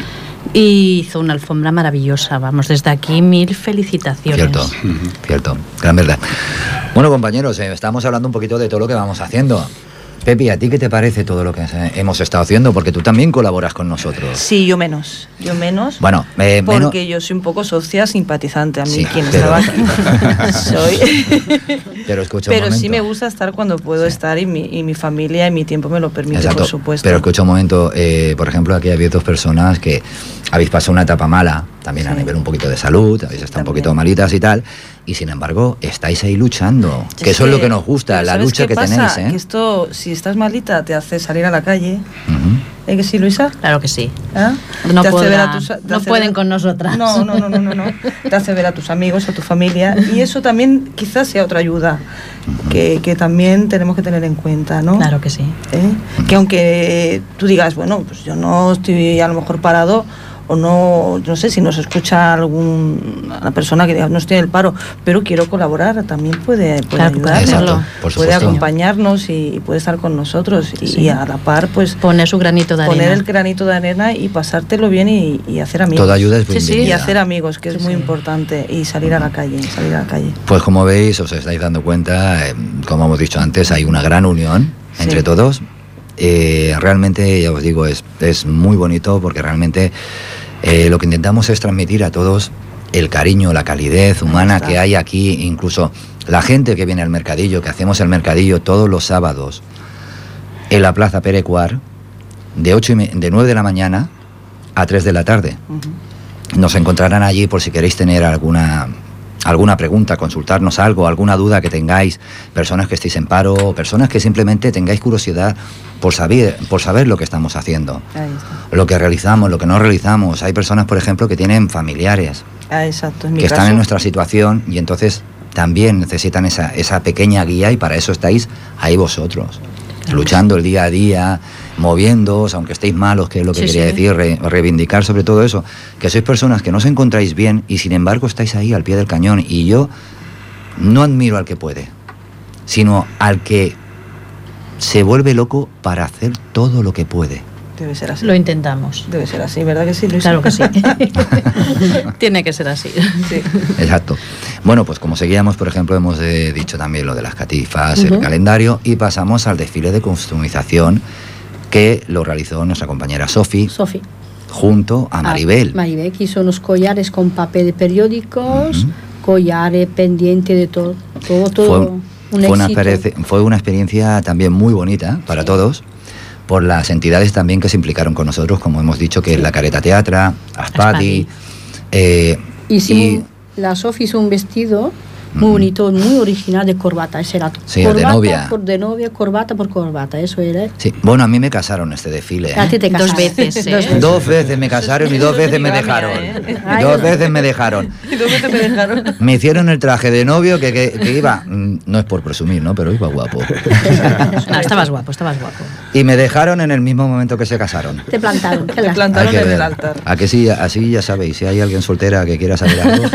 Y hizo una alfombra maravillosa. Vamos, desde aquí mil felicitaciones. Cierto, cierto, gran verdad. Bueno, compañeros, eh, estamos hablando un poquito de todo lo que vamos haciendo. Pepi, ¿a ti qué te parece todo lo que eh, hemos estado haciendo? Porque tú también colaboras con nosotros. Sí, yo menos. Yo menos. Bueno, eh, porque menos- yo soy un poco socia simpatizante. A mí, Sí, quien pero- estaba aquí, soy. Pero escucha un Pero sí momento. me gusta estar cuando puedo estar y mi, y mi familia y mi tiempo me lo permite, Exacto, por supuesto. pero escucha un momento, eh, por ejemplo, aquí había dos personas que habéis pasado una etapa mala, también a Sí. nivel un poquito de salud, habéis estado un También. poquito malitas y tal, y sin embargo estáis ahí luchando, que Es eso es lo que nos gusta, pero la ¿sabes lucha qué que pasa? tenéis, ¿eh? Que esto, si estás malita, te hace salir a la calle. Ujú. ¿Eh que sí, Luisa? Claro que sí. ¿Ah? No Te hace ver podrá- a tus- te no hace pueden ver- con nosotras. No, no, no, no, no, no. Te hace ver a tus amigos, a tu familia. Y eso también quizás sea otra ayuda que, que también tenemos que tener en cuenta, ¿no? Claro que sí. ¿Eh? Que aunque tú digas, bueno, pues yo no estoy a lo mejor parado, o no, no sé si nos escucha alguna persona que diga, no estoy en el paro, pero quiero colaborar, también puede, puede Claro que puede ayudarnos, hacerlo. Exacto, por puede supuesto. acompañarnos y, y puede estar con nosotros y, Sí. y a la par pues Poner su granito de poner arena. el granito de arena y pasártelo bien y, y hacer amigos. Toda ayuda es Sí, sí. bienvenida. Y hacer amigos, que es Sí, muy sí. importante, y salir a la calle, salir a la calle. Pues como veis, os estáis dando cuenta, eh, como hemos dicho antes, hay una gran unión Sí. entre todos. Eh, realmente, ya os digo, es, es muy bonito porque realmente eh, lo que intentamos es transmitir a todos el cariño, la calidez humana está. que hay aquí, incluso la gente que viene al mercadillo, que hacemos el mercadillo todos los sábados. en la Plaza Perecuar, de, ocho y me, de nueve de la mañana a tres de la tarde. Uh-huh. Nos encontrarán allí por si queréis tener alguna, alguna pregunta, consultarnos algo, alguna duda que tengáis, personas que estéis en paro, personas que simplemente tengáis curiosidad por saber, por saber lo que estamos haciendo, lo que realizamos, lo que no realizamos. Hay personas, por ejemplo, que tienen familiares ah, exacto. En mi que caso... están en nuestra situación y entonces también necesitan esa, esa pequeña guía, y para eso estáis ahí vosotros, luchando el día a día, moviéndoos, aunque estéis malos, que es lo que sí, quería sí. decir, re, reivindicar sobre todo eso, que sois personas que no os encontráis bien y sin embargo estáis ahí al pie del cañón. Y yo no admiro al que puede, sino al que se vuelve loco para hacer todo lo que puede. Debe ser así. Lo intentamos. Debe ser así, ¿verdad que sí, Luis? Claro que sí. Tiene que ser así. Sí. Exacto. Bueno, pues como seguíamos, por ejemplo, hemos eh, dicho también lo de las catifas, uh-huh. el calendario, y pasamos al desfile de customización que lo realizó nuestra compañera Sofi. Sofi. Junto a Maribel. Ah, Maribel, que hizo unos collares con papel de periódicos, uh-huh. collares, pendiente de todo. Todo, todo. Fue, un fue, una fue una experiencia también muy bonita para sí. todos, por las entidades también que se implicaron con nosotros, como hemos dicho, que sí. es la Careta Teatra, Aspadi. Eh, y la Sofi hizo un vestido muy bonito, muy original, de corbata. Ese era sí, corbata de novia. Por, de novia, corbata por corbata, eso era. Sí, bueno, a mí me casaron este desfile. ¿eh? A ti te casaron. Dos veces, ¿eh? Dos veces. Dos veces me casaron y dos veces me dejaron. ¿eh? Dos veces me dejaron. Y dos veces me dejaron. Me hicieron el traje de novio que, que, que iba, no es por presumir, ¿no? Pero iba guapo. No, estabas guapo, estabas guapo. Y me dejaron en el mismo momento que se casaron. Te plantaron. Te plantaron en el altar. A que sí, así ya sabéis, si hay alguien soltera que quiera saber algo.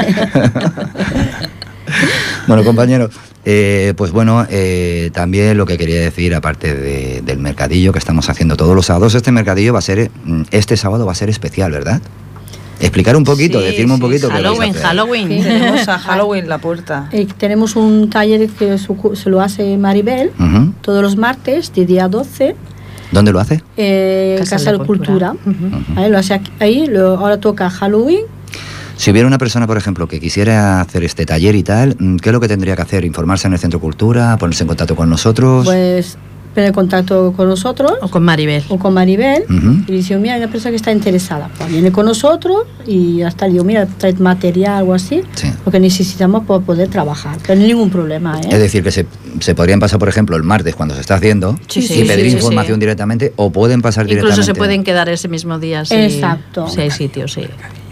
Bueno, compañeros, eh, pues bueno, eh, también lo que quería decir, aparte de, del mercadillo que estamos haciendo todos los sábados, este mercadillo va a ser, este sábado va a ser especial, ¿verdad? Explicar un poquito, sí, decirme un poquito. Sí, qué Halloween, vais a hacer. Halloween. Sí, tenemos a Halloween la puerta. Eh, tenemos un taller que su, se lo hace Maribel, uh-huh. todos los martes, de día doce. ¿Dónde lo hace? Eh, Casa, Casa de Cultura. Cultura. Uh-huh. Uh-huh. Ahí, lo hace aquí, ahí lo, ahora toca Halloween. Si hubiera una persona, por ejemplo, que quisiera hacer este taller y tal, ¿qué es lo que tendría que hacer? ¿Informarse en el Centro Cultura? ¿Ponerse en contacto con nosotros? Pues poner contacto con nosotros. O con Maribel. O con Maribel. Uh-huh. Y dice, mira, hay una persona que está interesada. Pues viene con nosotros y hasta le digo, mira, trae material o así. Sí. Lo que necesitamos para poder trabajar. Pero no hay ningún problema, ¿eh? Es decir, que se, se podrían pasar, por ejemplo, el martes cuando se está haciendo sí, y sí, pedir sí, información sí. directamente, o pueden pasar Incluso directamente. Incluso se pueden quedar ese mismo día. Si, Exacto. Si hay sitios, sí.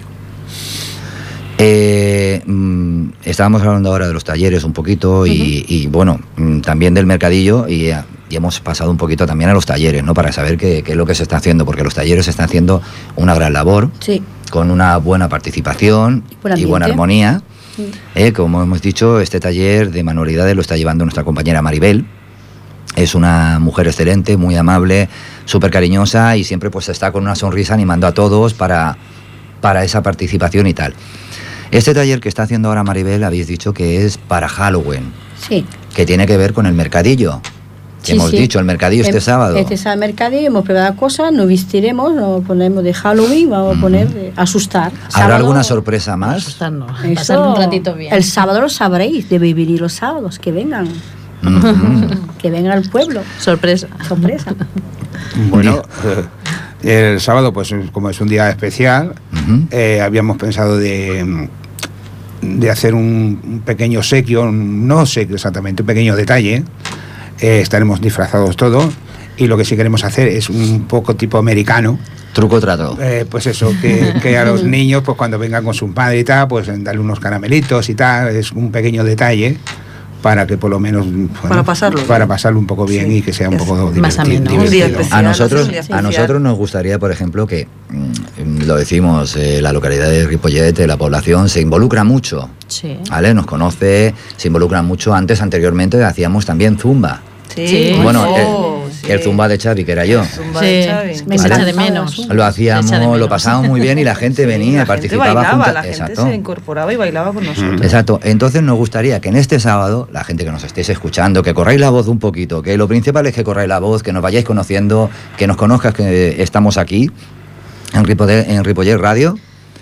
Eh, mmm, estábamos hablando ahora de los talleres un poquito y, uh-huh. y bueno, mmm, también del mercadillo y, y hemos pasado un poquito también a los talleres, ¿no? Para saber qué, qué es lo que se está haciendo, porque los talleres están haciendo una gran labor, sí. con una buena participación y, y buena armonía. Sí. Eh, como hemos dicho, este taller de manualidades lo está llevando nuestra compañera Maribel. Es una mujer excelente, muy amable, súper cariñosa y siempre pues está con una sonrisa animando a todos para, para esa participación y tal. Este taller que está haciendo ahora Maribel, habéis dicho que es para Halloween. Sí. Que tiene que ver con el mercadillo. Sí, hemos sí. dicho, el mercadillo este el, sábado. Este sábado mercadillo, hemos preparado cosas, nos vestiremos, nos ponemos de Halloween, vamos mm. a poner, de, asustar. ¿Habrá sábado, alguna sorpresa más? Asustar no, eso, pasar un ratito bien. El sábado lo sabréis, debe venir los sábados, que vengan. Mm-hmm. Que vengan al pueblo. Sorpresa. Sorpresa. Bueno, el sábado, pues como es un día especial, uh-huh. eh, habíamos pensado de, de hacer un, un pequeño obsequio, no obsequio exactamente, un pequeño detalle. Eh, estaremos disfrazados todos y lo que sí queremos hacer es un poco tipo americano. Truco trato. Eh, pues eso, que, que a los niños, pues cuando vengan con su padre y tal, pues darle unos caramelitos y tal, es un pequeño detalle. Para que por lo menos bueno, para pasarlo para bien. pasarlo un poco bien sí. y que sea un es poco más divertido. Un día especial, a nosotros especial. a nosotros nos gustaría, por ejemplo, que mmm, lo decimos, eh, la localidad de Ripollet, la población se involucra mucho, sí. ¿vale? Nos conoce, se involucra mucho. Antes, anteriormente, hacíamos también zumba. Sí. Sí. Bueno, oh, el, sí. el zumba de Xavi, que era yo. El zumba sí. de Xavi. Me ¿vale? echa de menos. Lo hacíamos, de menos. lo pasábamos muy bien y la gente sí, venía, la participaba gente bailaba, junta. la gente Exacto. se incorporaba y bailaba con nosotros. Exacto. Entonces nos gustaría que en este sábado, la gente que nos estéis escuchando, que corráis la voz un poquito, que lo principal es que corráis la voz, que nos vayáis conociendo, que nos conozcas que estamos aquí en Ripollet, en Ripollet Radio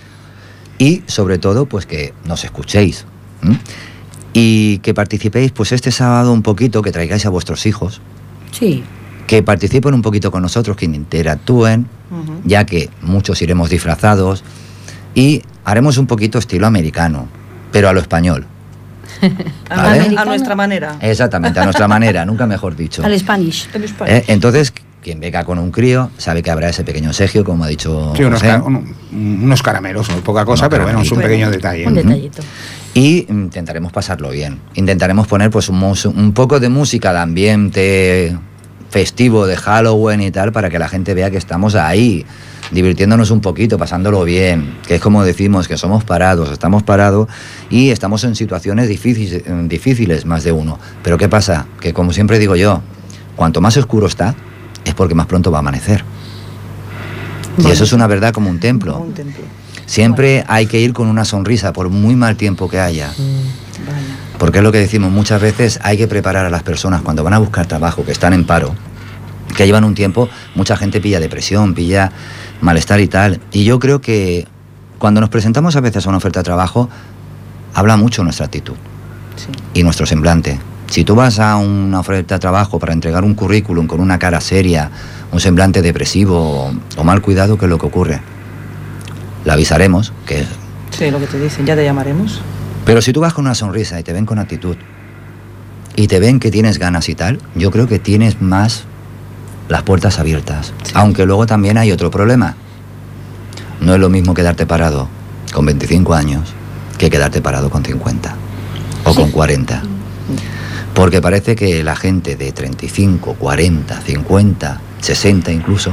y sobre todo pues que nos escuchéis. ¿Mm? Y que participéis pues este sábado un poquito, que traigáis a vuestros hijos. Sí. que participen un poquito con nosotros, que interactúen, uh-huh. ya que muchos iremos disfrazados y haremos un poquito estilo americano, pero a lo español. ¿Vale? A nuestra manera. Exactamente, a nuestra manera, nunca mejor dicho. Al Spanish. ¿Eh? Entonces, quien venga con un crío sabe que habrá ese pequeño Sergio, como ha dicho. Sí, unos, ca un, unos caramelos, poca cosa, unos pero bueno, es un pequeño detalle. Un detallito. Y intentaremos pasarlo bien. Intentaremos poner pues un, un poco de música de ambiente festivo de Halloween y tal, para que la gente vea que estamos ahí, divirtiéndonos un poquito, pasándolo bien, que es como decimos, que somos parados, estamos parados y estamos en situaciones difíciles, difíciles más de uno. Pero ¿qué pasa? Que como siempre digo yo, cuanto más oscuro está, es porque más pronto va a amanecer. Bueno, y eso es una verdad como un templo. Como un templo. Siempre bueno. hay que ir con una sonrisa, por muy mal tiempo que haya. Mm, vaya. Porque es lo que decimos, muchas veces hay que preparar a las personas cuando van a buscar trabajo, que están en paro, que llevan un tiempo, mucha gente pilla depresión, pilla malestar y tal. Y yo creo que cuando nos presentamos a veces a una oferta de trabajo, habla mucho nuestra actitud sí. y nuestro semblante. Si tú vas a una oferta de trabajo para entregar un currículum con una cara seria, un semblante depresivo o, o mal cuidado, ¿qué es lo que ocurre? La avisaremos, que... Sí, lo que te dicen, ya te llamaremos. Pero si tú vas con una sonrisa y te ven con actitud y te ven que tienes ganas y tal, yo creo que tienes más las puertas abiertas. Sí. Aunque luego también hay otro problema. No es lo mismo quedarte parado con veinticinco años que quedarte parado con cincuenta o sí. con cuarenta. Porque parece que la gente de treinta y cinco, cuarenta, cincuenta, sesenta incluso,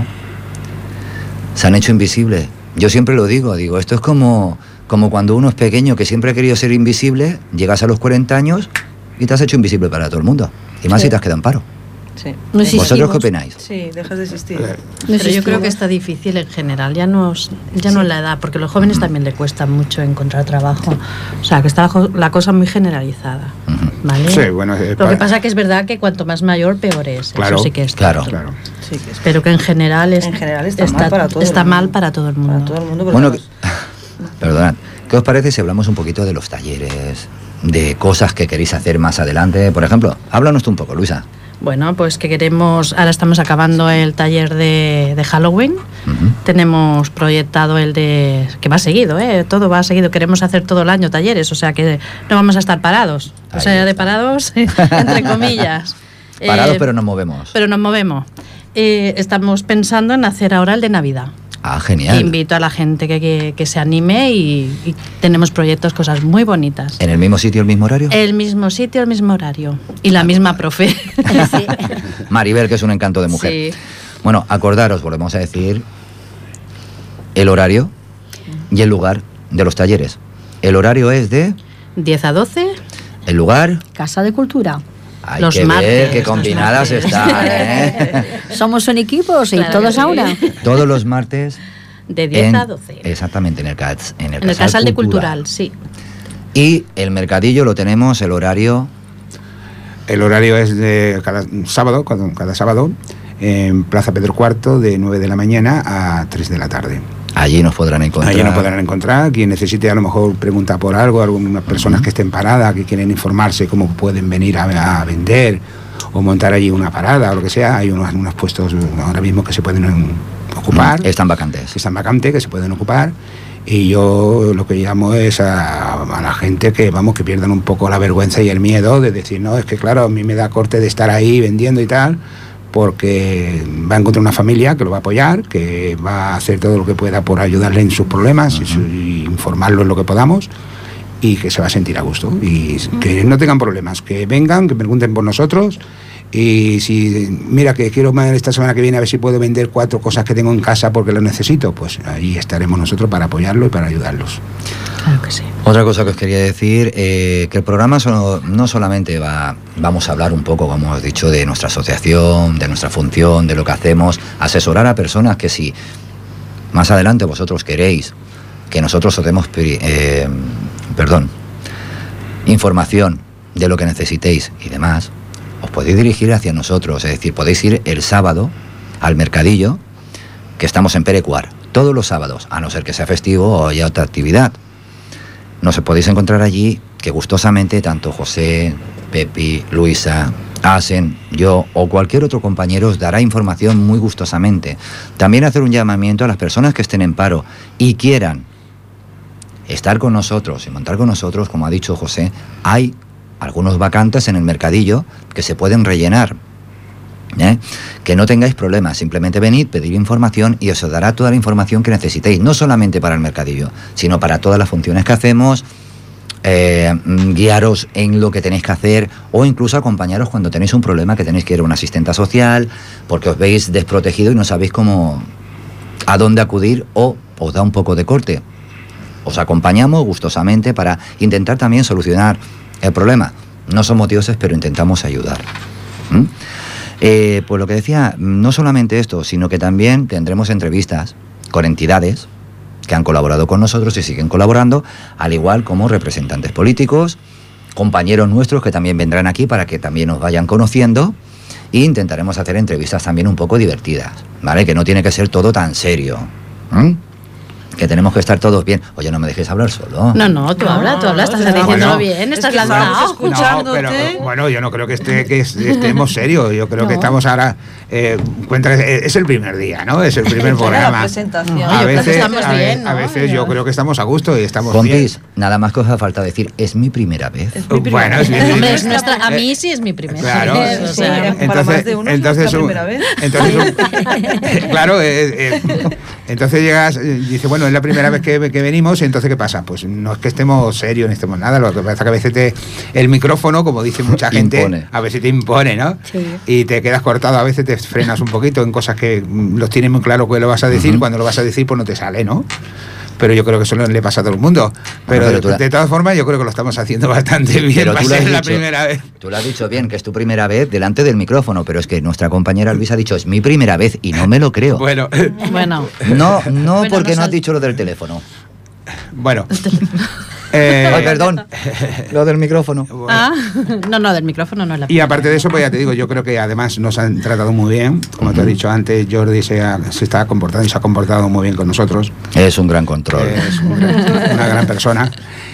se han hecho invisibles. Yo siempre lo digo, digo, esto es como, como cuando uno es pequeño que siempre ha querido ser invisible, llegas a los cuarenta años y te has hecho invisible para todo el mundo. Y más sí. si te has quedado en paro. Sí. No ¿Vosotros qué opináis? Sí, dejas de existir. No Pero yo creo que está difícil en general, ya no es, ya sí. no es la edad, porque a los jóvenes uh-huh. también le cuesta mucho encontrar trabajo. O sea, que está la cosa muy generalizada. Uh-huh. ¿Vale? Sí, bueno, eh, Lo para... que pasa que es verdad que cuanto más mayor, peor es. Claro, eso sí que es claro. cierto. claro. Sí que es Pero que en general, es, en general está, está, mal, para todo está el mal para todo el mundo. Para todo el mundo bueno, que, perdonad, ¿qué os parece si hablamos un poquito de los talleres, de cosas que queréis hacer más adelante? Por ejemplo, háblanos tú un poco, Luisa. Bueno, pues que queremos, ahora estamos acabando el taller de, de Halloween, uh-huh. tenemos proyectado el de, que va seguido, ¿eh? todo va seguido, queremos hacer todo el año talleres, o sea que no vamos a estar parados, Ahí o sea, está. de parados, entre comillas. Parados eh, pero nos movemos. Pero nos movemos. Eh, estamos pensando en hacer ahora el de Navidad. Ah, genial. Invito a la gente que, que, que se anime y, y tenemos proyectos, cosas muy bonitas. ¿En el mismo sitio, el mismo horario? El mismo sitio, el mismo horario. Y la ah, misma profe. Sí. Maribel, que es un encanto de mujer. Sí. Bueno, acordaros, volvemos a decir, el horario y el lugar de los talleres. El horario es de... diez a doce. El lugar... Casa de Cultura. Hay los que martes, ver qué combinadas están, ¿eh? Somos un equipo, sí, claro todos sí. ahora. Todos los martes. De diez en, a doce. Exactamente, en el, cas, en el, en el Casal, casal de Cultural. Cultural, sí. Y el mercadillo lo tenemos, el horario... El horario es de cada sábado, cada, cada sábado, en Plaza Pedro cuarto, de nueve de la mañana a tres de la tarde. Allí nos podrán encontrar. Allí nos podrán encontrar. Quien necesite a lo mejor preguntar por algo, algunas personas uh-huh. que estén paradas, que quieren informarse cómo pueden venir a, a vender o montar allí una parada o lo que sea, hay unos, unos puestos ahora mismo que se pueden ocupar. Uh-huh. Están vacantes. Que están vacantes, que se pueden ocupar. Y yo lo que llamo es a, a la gente que, vamos, que pierdan un poco la vergüenza y el miedo de decir, no, es que claro, a mí me da corte de estar ahí vendiendo y tal, porque va a encontrar una familia que lo va a apoyar, que va a hacer todo lo que pueda por ayudarle en sus problemas uh-huh. y, su, y informarlo en lo que podamos, y que se va a sentir a gusto y uh-huh. que no tengan problemas, que vengan, que pregunten por nosotros. Y si, mira, que quiero esta semana que viene a ver si puedo vender cuatro cosas que tengo en casa porque lo necesito, pues ahí estaremos nosotros para apoyarlo y para ayudarlos. Claro que sí. Otra cosa que os quería decir, eh, que el programa solo, no solamente va, vamos a hablar un poco, como hemos dicho, de nuestra asociación, de nuestra función, de lo que hacemos, asesorar a personas que si más adelante vosotros queréis que nosotros os demos, eh, perdón, información de lo que necesitéis y demás, os podéis dirigir hacia nosotros, es decir, podéis ir el sábado al mercadillo, que estamos en Perecuar, todos los sábados, a no ser que sea festivo o haya otra actividad. Nos podéis encontrar allí, que gustosamente tanto José, Pepi, Luisa Asen, yo o cualquier otro compañero os dará información muy gustosamente. También hacer un llamamiento a las personas que estén en paro y quieran estar con nosotros y montar con nosotros, como ha dicho José, hay algunos vacantes en el mercadillo que se pueden rellenar. ¿Eh? Que no tengáis problemas, simplemente venid, pedir información y os dará toda la información que necesitéis, no solamente para el mercadillo, sino para todas las funciones que hacemos. Eh, guiaros en lo que tenéis que hacer o incluso acompañaros cuando tenéis un problema que tenéis que ir a una asistenta social porque os veis desprotegido y no sabéis cómo a dónde acudir o os da un poco de corte. Os acompañamos gustosamente para intentar también solucionar el problema. No somos dioses, pero intentamos ayudar. ¿Mm? Eh, pues lo que decía, no solamente esto, sino que también tendremos entrevistas con entidades que han colaborado con nosotros y siguen colaborando, al igual como representantes políticos, compañeros nuestros que también vendrán aquí para que también nos vayan conociendo, e intentaremos hacer entrevistas también un poco divertidas, ¿vale? Que no tiene que ser todo tan serio. ¿Mm? Que tenemos que estar todos bien. Oye, no me dejes hablar solo. No, no, tú hablas, tú hablas, estás no, diciéndolo bueno, bien, estás es que lanzado. escuchándote. No, pero bueno, yo no creo que, esté, que estemos serios. Yo creo No. que estamos ahora. Eh, cuenta, es el primer día, ¿no? Es el primer La programa. presentación. No, A yo creo que veces, estamos a, ve- bien, ¿no? a veces yo creo que estamos a gusto y estamos Compis, bien. nada más que os hace falta decir, es mi primera vez. Es mi primera Bueno, vez. es mi- Hombre, es nuestra, a mí sí es mi primera Claro, vez, o sí, sea, eh, para más de uno es nuestra un- primera vez. entonces un- claro, eh, eh, entonces llegas, eh, dice, bueno, es la primera vez que, que venimos, entonces ¿qué pasa? Pues no es que estemos serios ni estemos nada, lo que pasa es que a veces te, el micrófono, como dice mucha gente, Impone. a veces te impone, ¿no? Sí. Y te quedas cortado, a veces te frenas un poquito en cosas que mm, los tienes muy claro que lo vas a decir, Ujú. cuando lo vas a decir pues no te sale, ¿no? Pero yo creo que eso le pasa a todo el mundo. Pero, pero tú de, la- de todas formas yo creo que lo estamos haciendo bastante bien Pero para tú lo has ser la dicho. primera vez. Tú lo has dicho bien, que es tu primera vez delante del micrófono, pero es que nuestra compañera Luisa ha dicho, es mi primera vez y no me lo creo. Bueno, bueno. No, no Bueno, porque nos no has has- dicho lo del teléfono. bueno. Eh, Ay, perdón, lo del micrófono. bueno. Ah, no, no, del micrófono no es la Y aparte de eso, pues ya te digo, yo creo que además nos han tratado muy bien. Como te he dicho antes, Jordi se, ha- se está comportando y se ha comportado muy bien con nosotros. Es un gran control. Es un gran- una gran persona.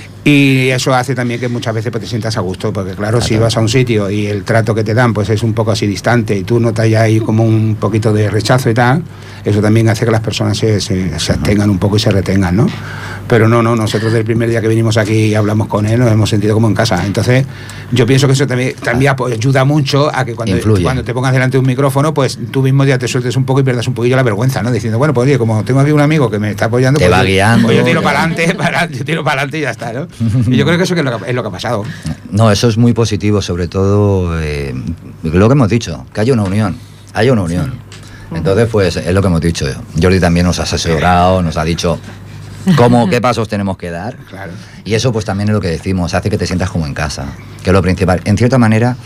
Y eso hace también que muchas veces pues, te sientas a gusto, porque claro, si vas a un sitio y el trato que te dan pues es un poco así distante y tú notas ya ahí como un poquito de rechazo y tal, eso también hace que las personas se, se, se abstengan un poco y se retengan, ¿no? Pero no, no, nosotros del primer día que vinimos aquí y hablamos con él nos hemos sentido como en casa. Entonces, yo pienso que eso también, también pues, ayuda mucho a que cuando, Influye. cuando te pongas delante de un micrófono, pues tú mismo ya te sueltes un poco y pierdas un poquillo la vergüenza, ¿no? Diciendo, bueno, pues oye, como tengo aquí un amigo que me está apoyando, Te pues, va yo- guiando, pues yo tiro te para va- adelante, para, yo tiro para adelante y ya está, ¿no? Y yo creo que eso que es lo que, es lo que ha pasado. No, eso es muy positivo, sobre todo eh, lo que hemos dicho, que haya una unión, haya una unión. Entonces, pues es lo que hemos dicho. Jordi también nos ha asesorado, nos ha dicho cómo, qué pasos tenemos que dar. Claro. Y eso pues también es lo que decimos, hace que te sientas como en casa, que es lo principal. En cierta manera,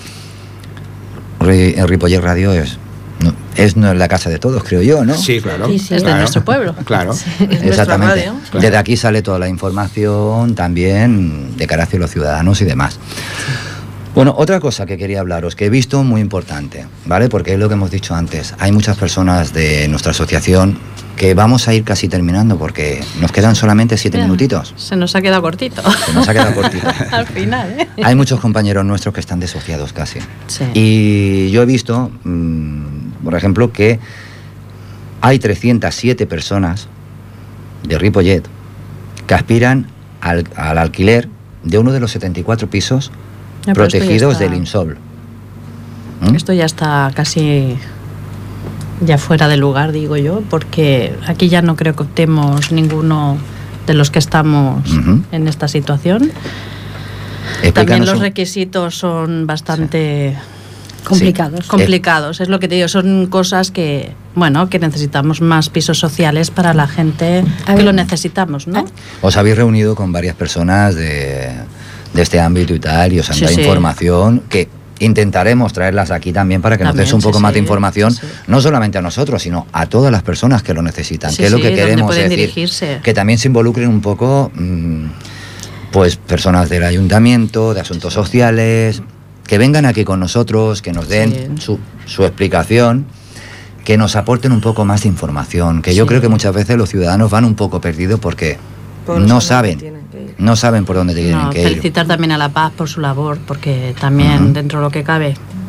Ri- en Ripollet Radio es, no, es no, la casa de todos, creo yo, ¿no? Sí, claro. Sí, sí. Es de Claro. nuestro pueblo. Claro. nuestra Exactamente. radio. Claro. Desde aquí sale toda la información también de cara hacia los ciudadanos y demás. Bueno, otra cosa que quería hablaros, que he visto muy importante, ¿vale? Porque es lo que hemos dicho antes. Hay muchas personas de nuestra asociación que vamos a ir casi terminando porque nos quedan solamente siete Mira, minutitos. Se nos ha quedado cortito. Se nos ha quedado cortito. Al final, ¿eh? Hay muchos compañeros nuestros que están desociados casi. Sí. Y yo he visto, mmm, por ejemplo, que hay trescientas siete personas de Ripollet que aspiran al, al alquiler de uno de los setenta y cuatro pisos Ya, pero esto ya protegidos está- del INSOL. ¿Mm? Esto ya está casi ya fuera de lugar, digo yo, porque aquí ya no creo que optemos ninguno de los que estamos Ujú. en esta situación. También Explícanos los un- requisitos son bastante Complicados. complicados, es lo que te digo, son cosas que, bueno, que necesitamos más pisos sociales para la gente A que ver. lo necesitamos, ¿no? Os habéis reunido con varias personas de, de este ámbito y tal, y os han Sí, dado sí. información que intentaremos traerlas aquí también para que nos También, des un sí, poco más de sí, información, sí. no solamente a nosotros, sino a todas las personas que lo necesitan, Sí, que es lo sí, que donde queremos pueden decir, dirigirse. que también se involucren un poco mmm, pues personas del ayuntamiento, de asuntos sociales, que vengan aquí con nosotros, que nos den Sí. su, su explicación, que nos aporten un poco más de información, que yo Sí. creo que muchas veces los ciudadanos van un poco perdidos porque Por eso no no saben, tienen que ir. no saben por dónde tienen No, que ir. felicitar también a La Paz por su labor, porque también Ujú. dentro de lo que cabe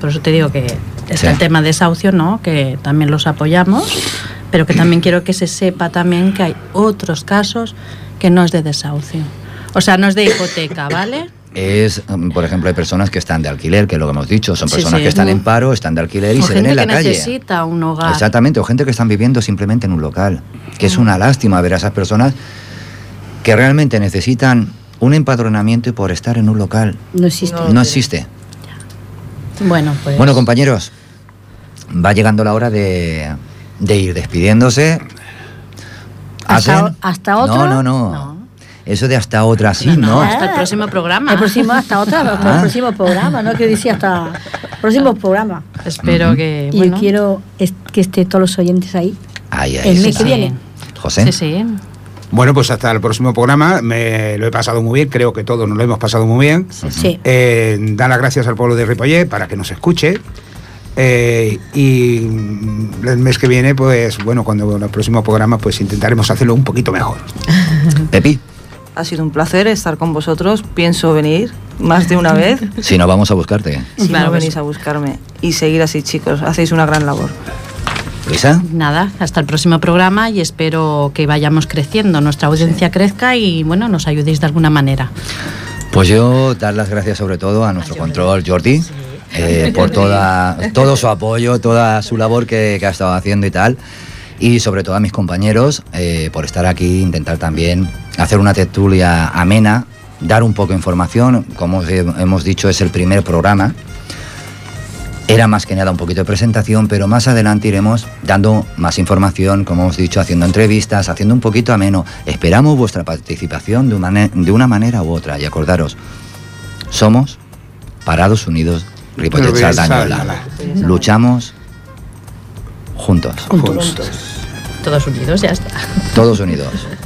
Por eso te digo que está Sí. el tema de desahucio, ¿no? Que también los apoyamos, pero que también quiero que se sepa también que hay otros casos que no es de desahucio. O sea, no es de hipoteca, ¿vale? Es, mm, por ejemplo, hay personas que están de alquiler, que es lo que hemos dicho, son Sí, personas sí. que están en paro, están de alquiler y O se ven gente en la que calle. necesita un hogar. Exactamente, o gente que están viviendo simplemente en un local, que es una lástima ver a esas personas que realmente necesitan un empadronamiento y por estar en un local. No existe. No. No existe. Bueno, pues... Bueno, compañeros, va llegando la hora de, de ir despidiéndose. ¿Hasta ¿Hacen? o- hasta otro? No, no, no, No. Eso de hasta otra, sí, No, ¿no? no, hasta el próximo programa. El próximo, hasta otra, hasta Ah. el próximo programa, ¿no? Que decía hasta el próximo programa. Espero que... Y bueno, yo quiero es- que estén todos los oyentes ahí. Ahí, ahí El está. mes que viene. José. Sí, sí. Bueno, pues hasta el próximo programa. Me lo he pasado muy bien, creo que todos nos lo hemos pasado muy bien. Sí. Eh, dar las gracias al pueblo de Ripollet para que nos escuche. Eh, y mm, el mes que viene, pues bueno, cuando el próximo programa, pues intentaremos hacerlo un poquito mejor. Pepi, Ha sido un placer estar con vosotros. Pienso venir más de una vez. si no vamos a buscarte. Si Claro no que venís sí. a buscarme. Y seguir así, chicos. Hacéis una gran labor. Luisa, Nada, hasta el próximo programa y espero que vayamos creciendo, nuestra audiencia crezca y bueno, nos ayudéis de alguna manera. pues yo dar las gracias sobre todo a nuestro control, Jordi, eh, por toda, todo su apoyo, toda su labor que, que ha estado haciendo y tal. Y sobre todo a mis compañeros eh, por estar aquí, intentar también hacer una tertulia amena, dar un poco de información. Como os he- hemos dicho, es el primer programa. Era más que nada un poquito de presentación, pero más adelante iremos dando más información, como hemos dicho, haciendo entrevistas, haciendo un poquito ameno. Esperamos vuestra participación de una, de una manera u otra. Y acordaros, somos Parados Unidos Ripollet Ripollet Sardañola. Sardañola. Luchamos juntos, Juntos. Todos unidos, ya está. todos unidos.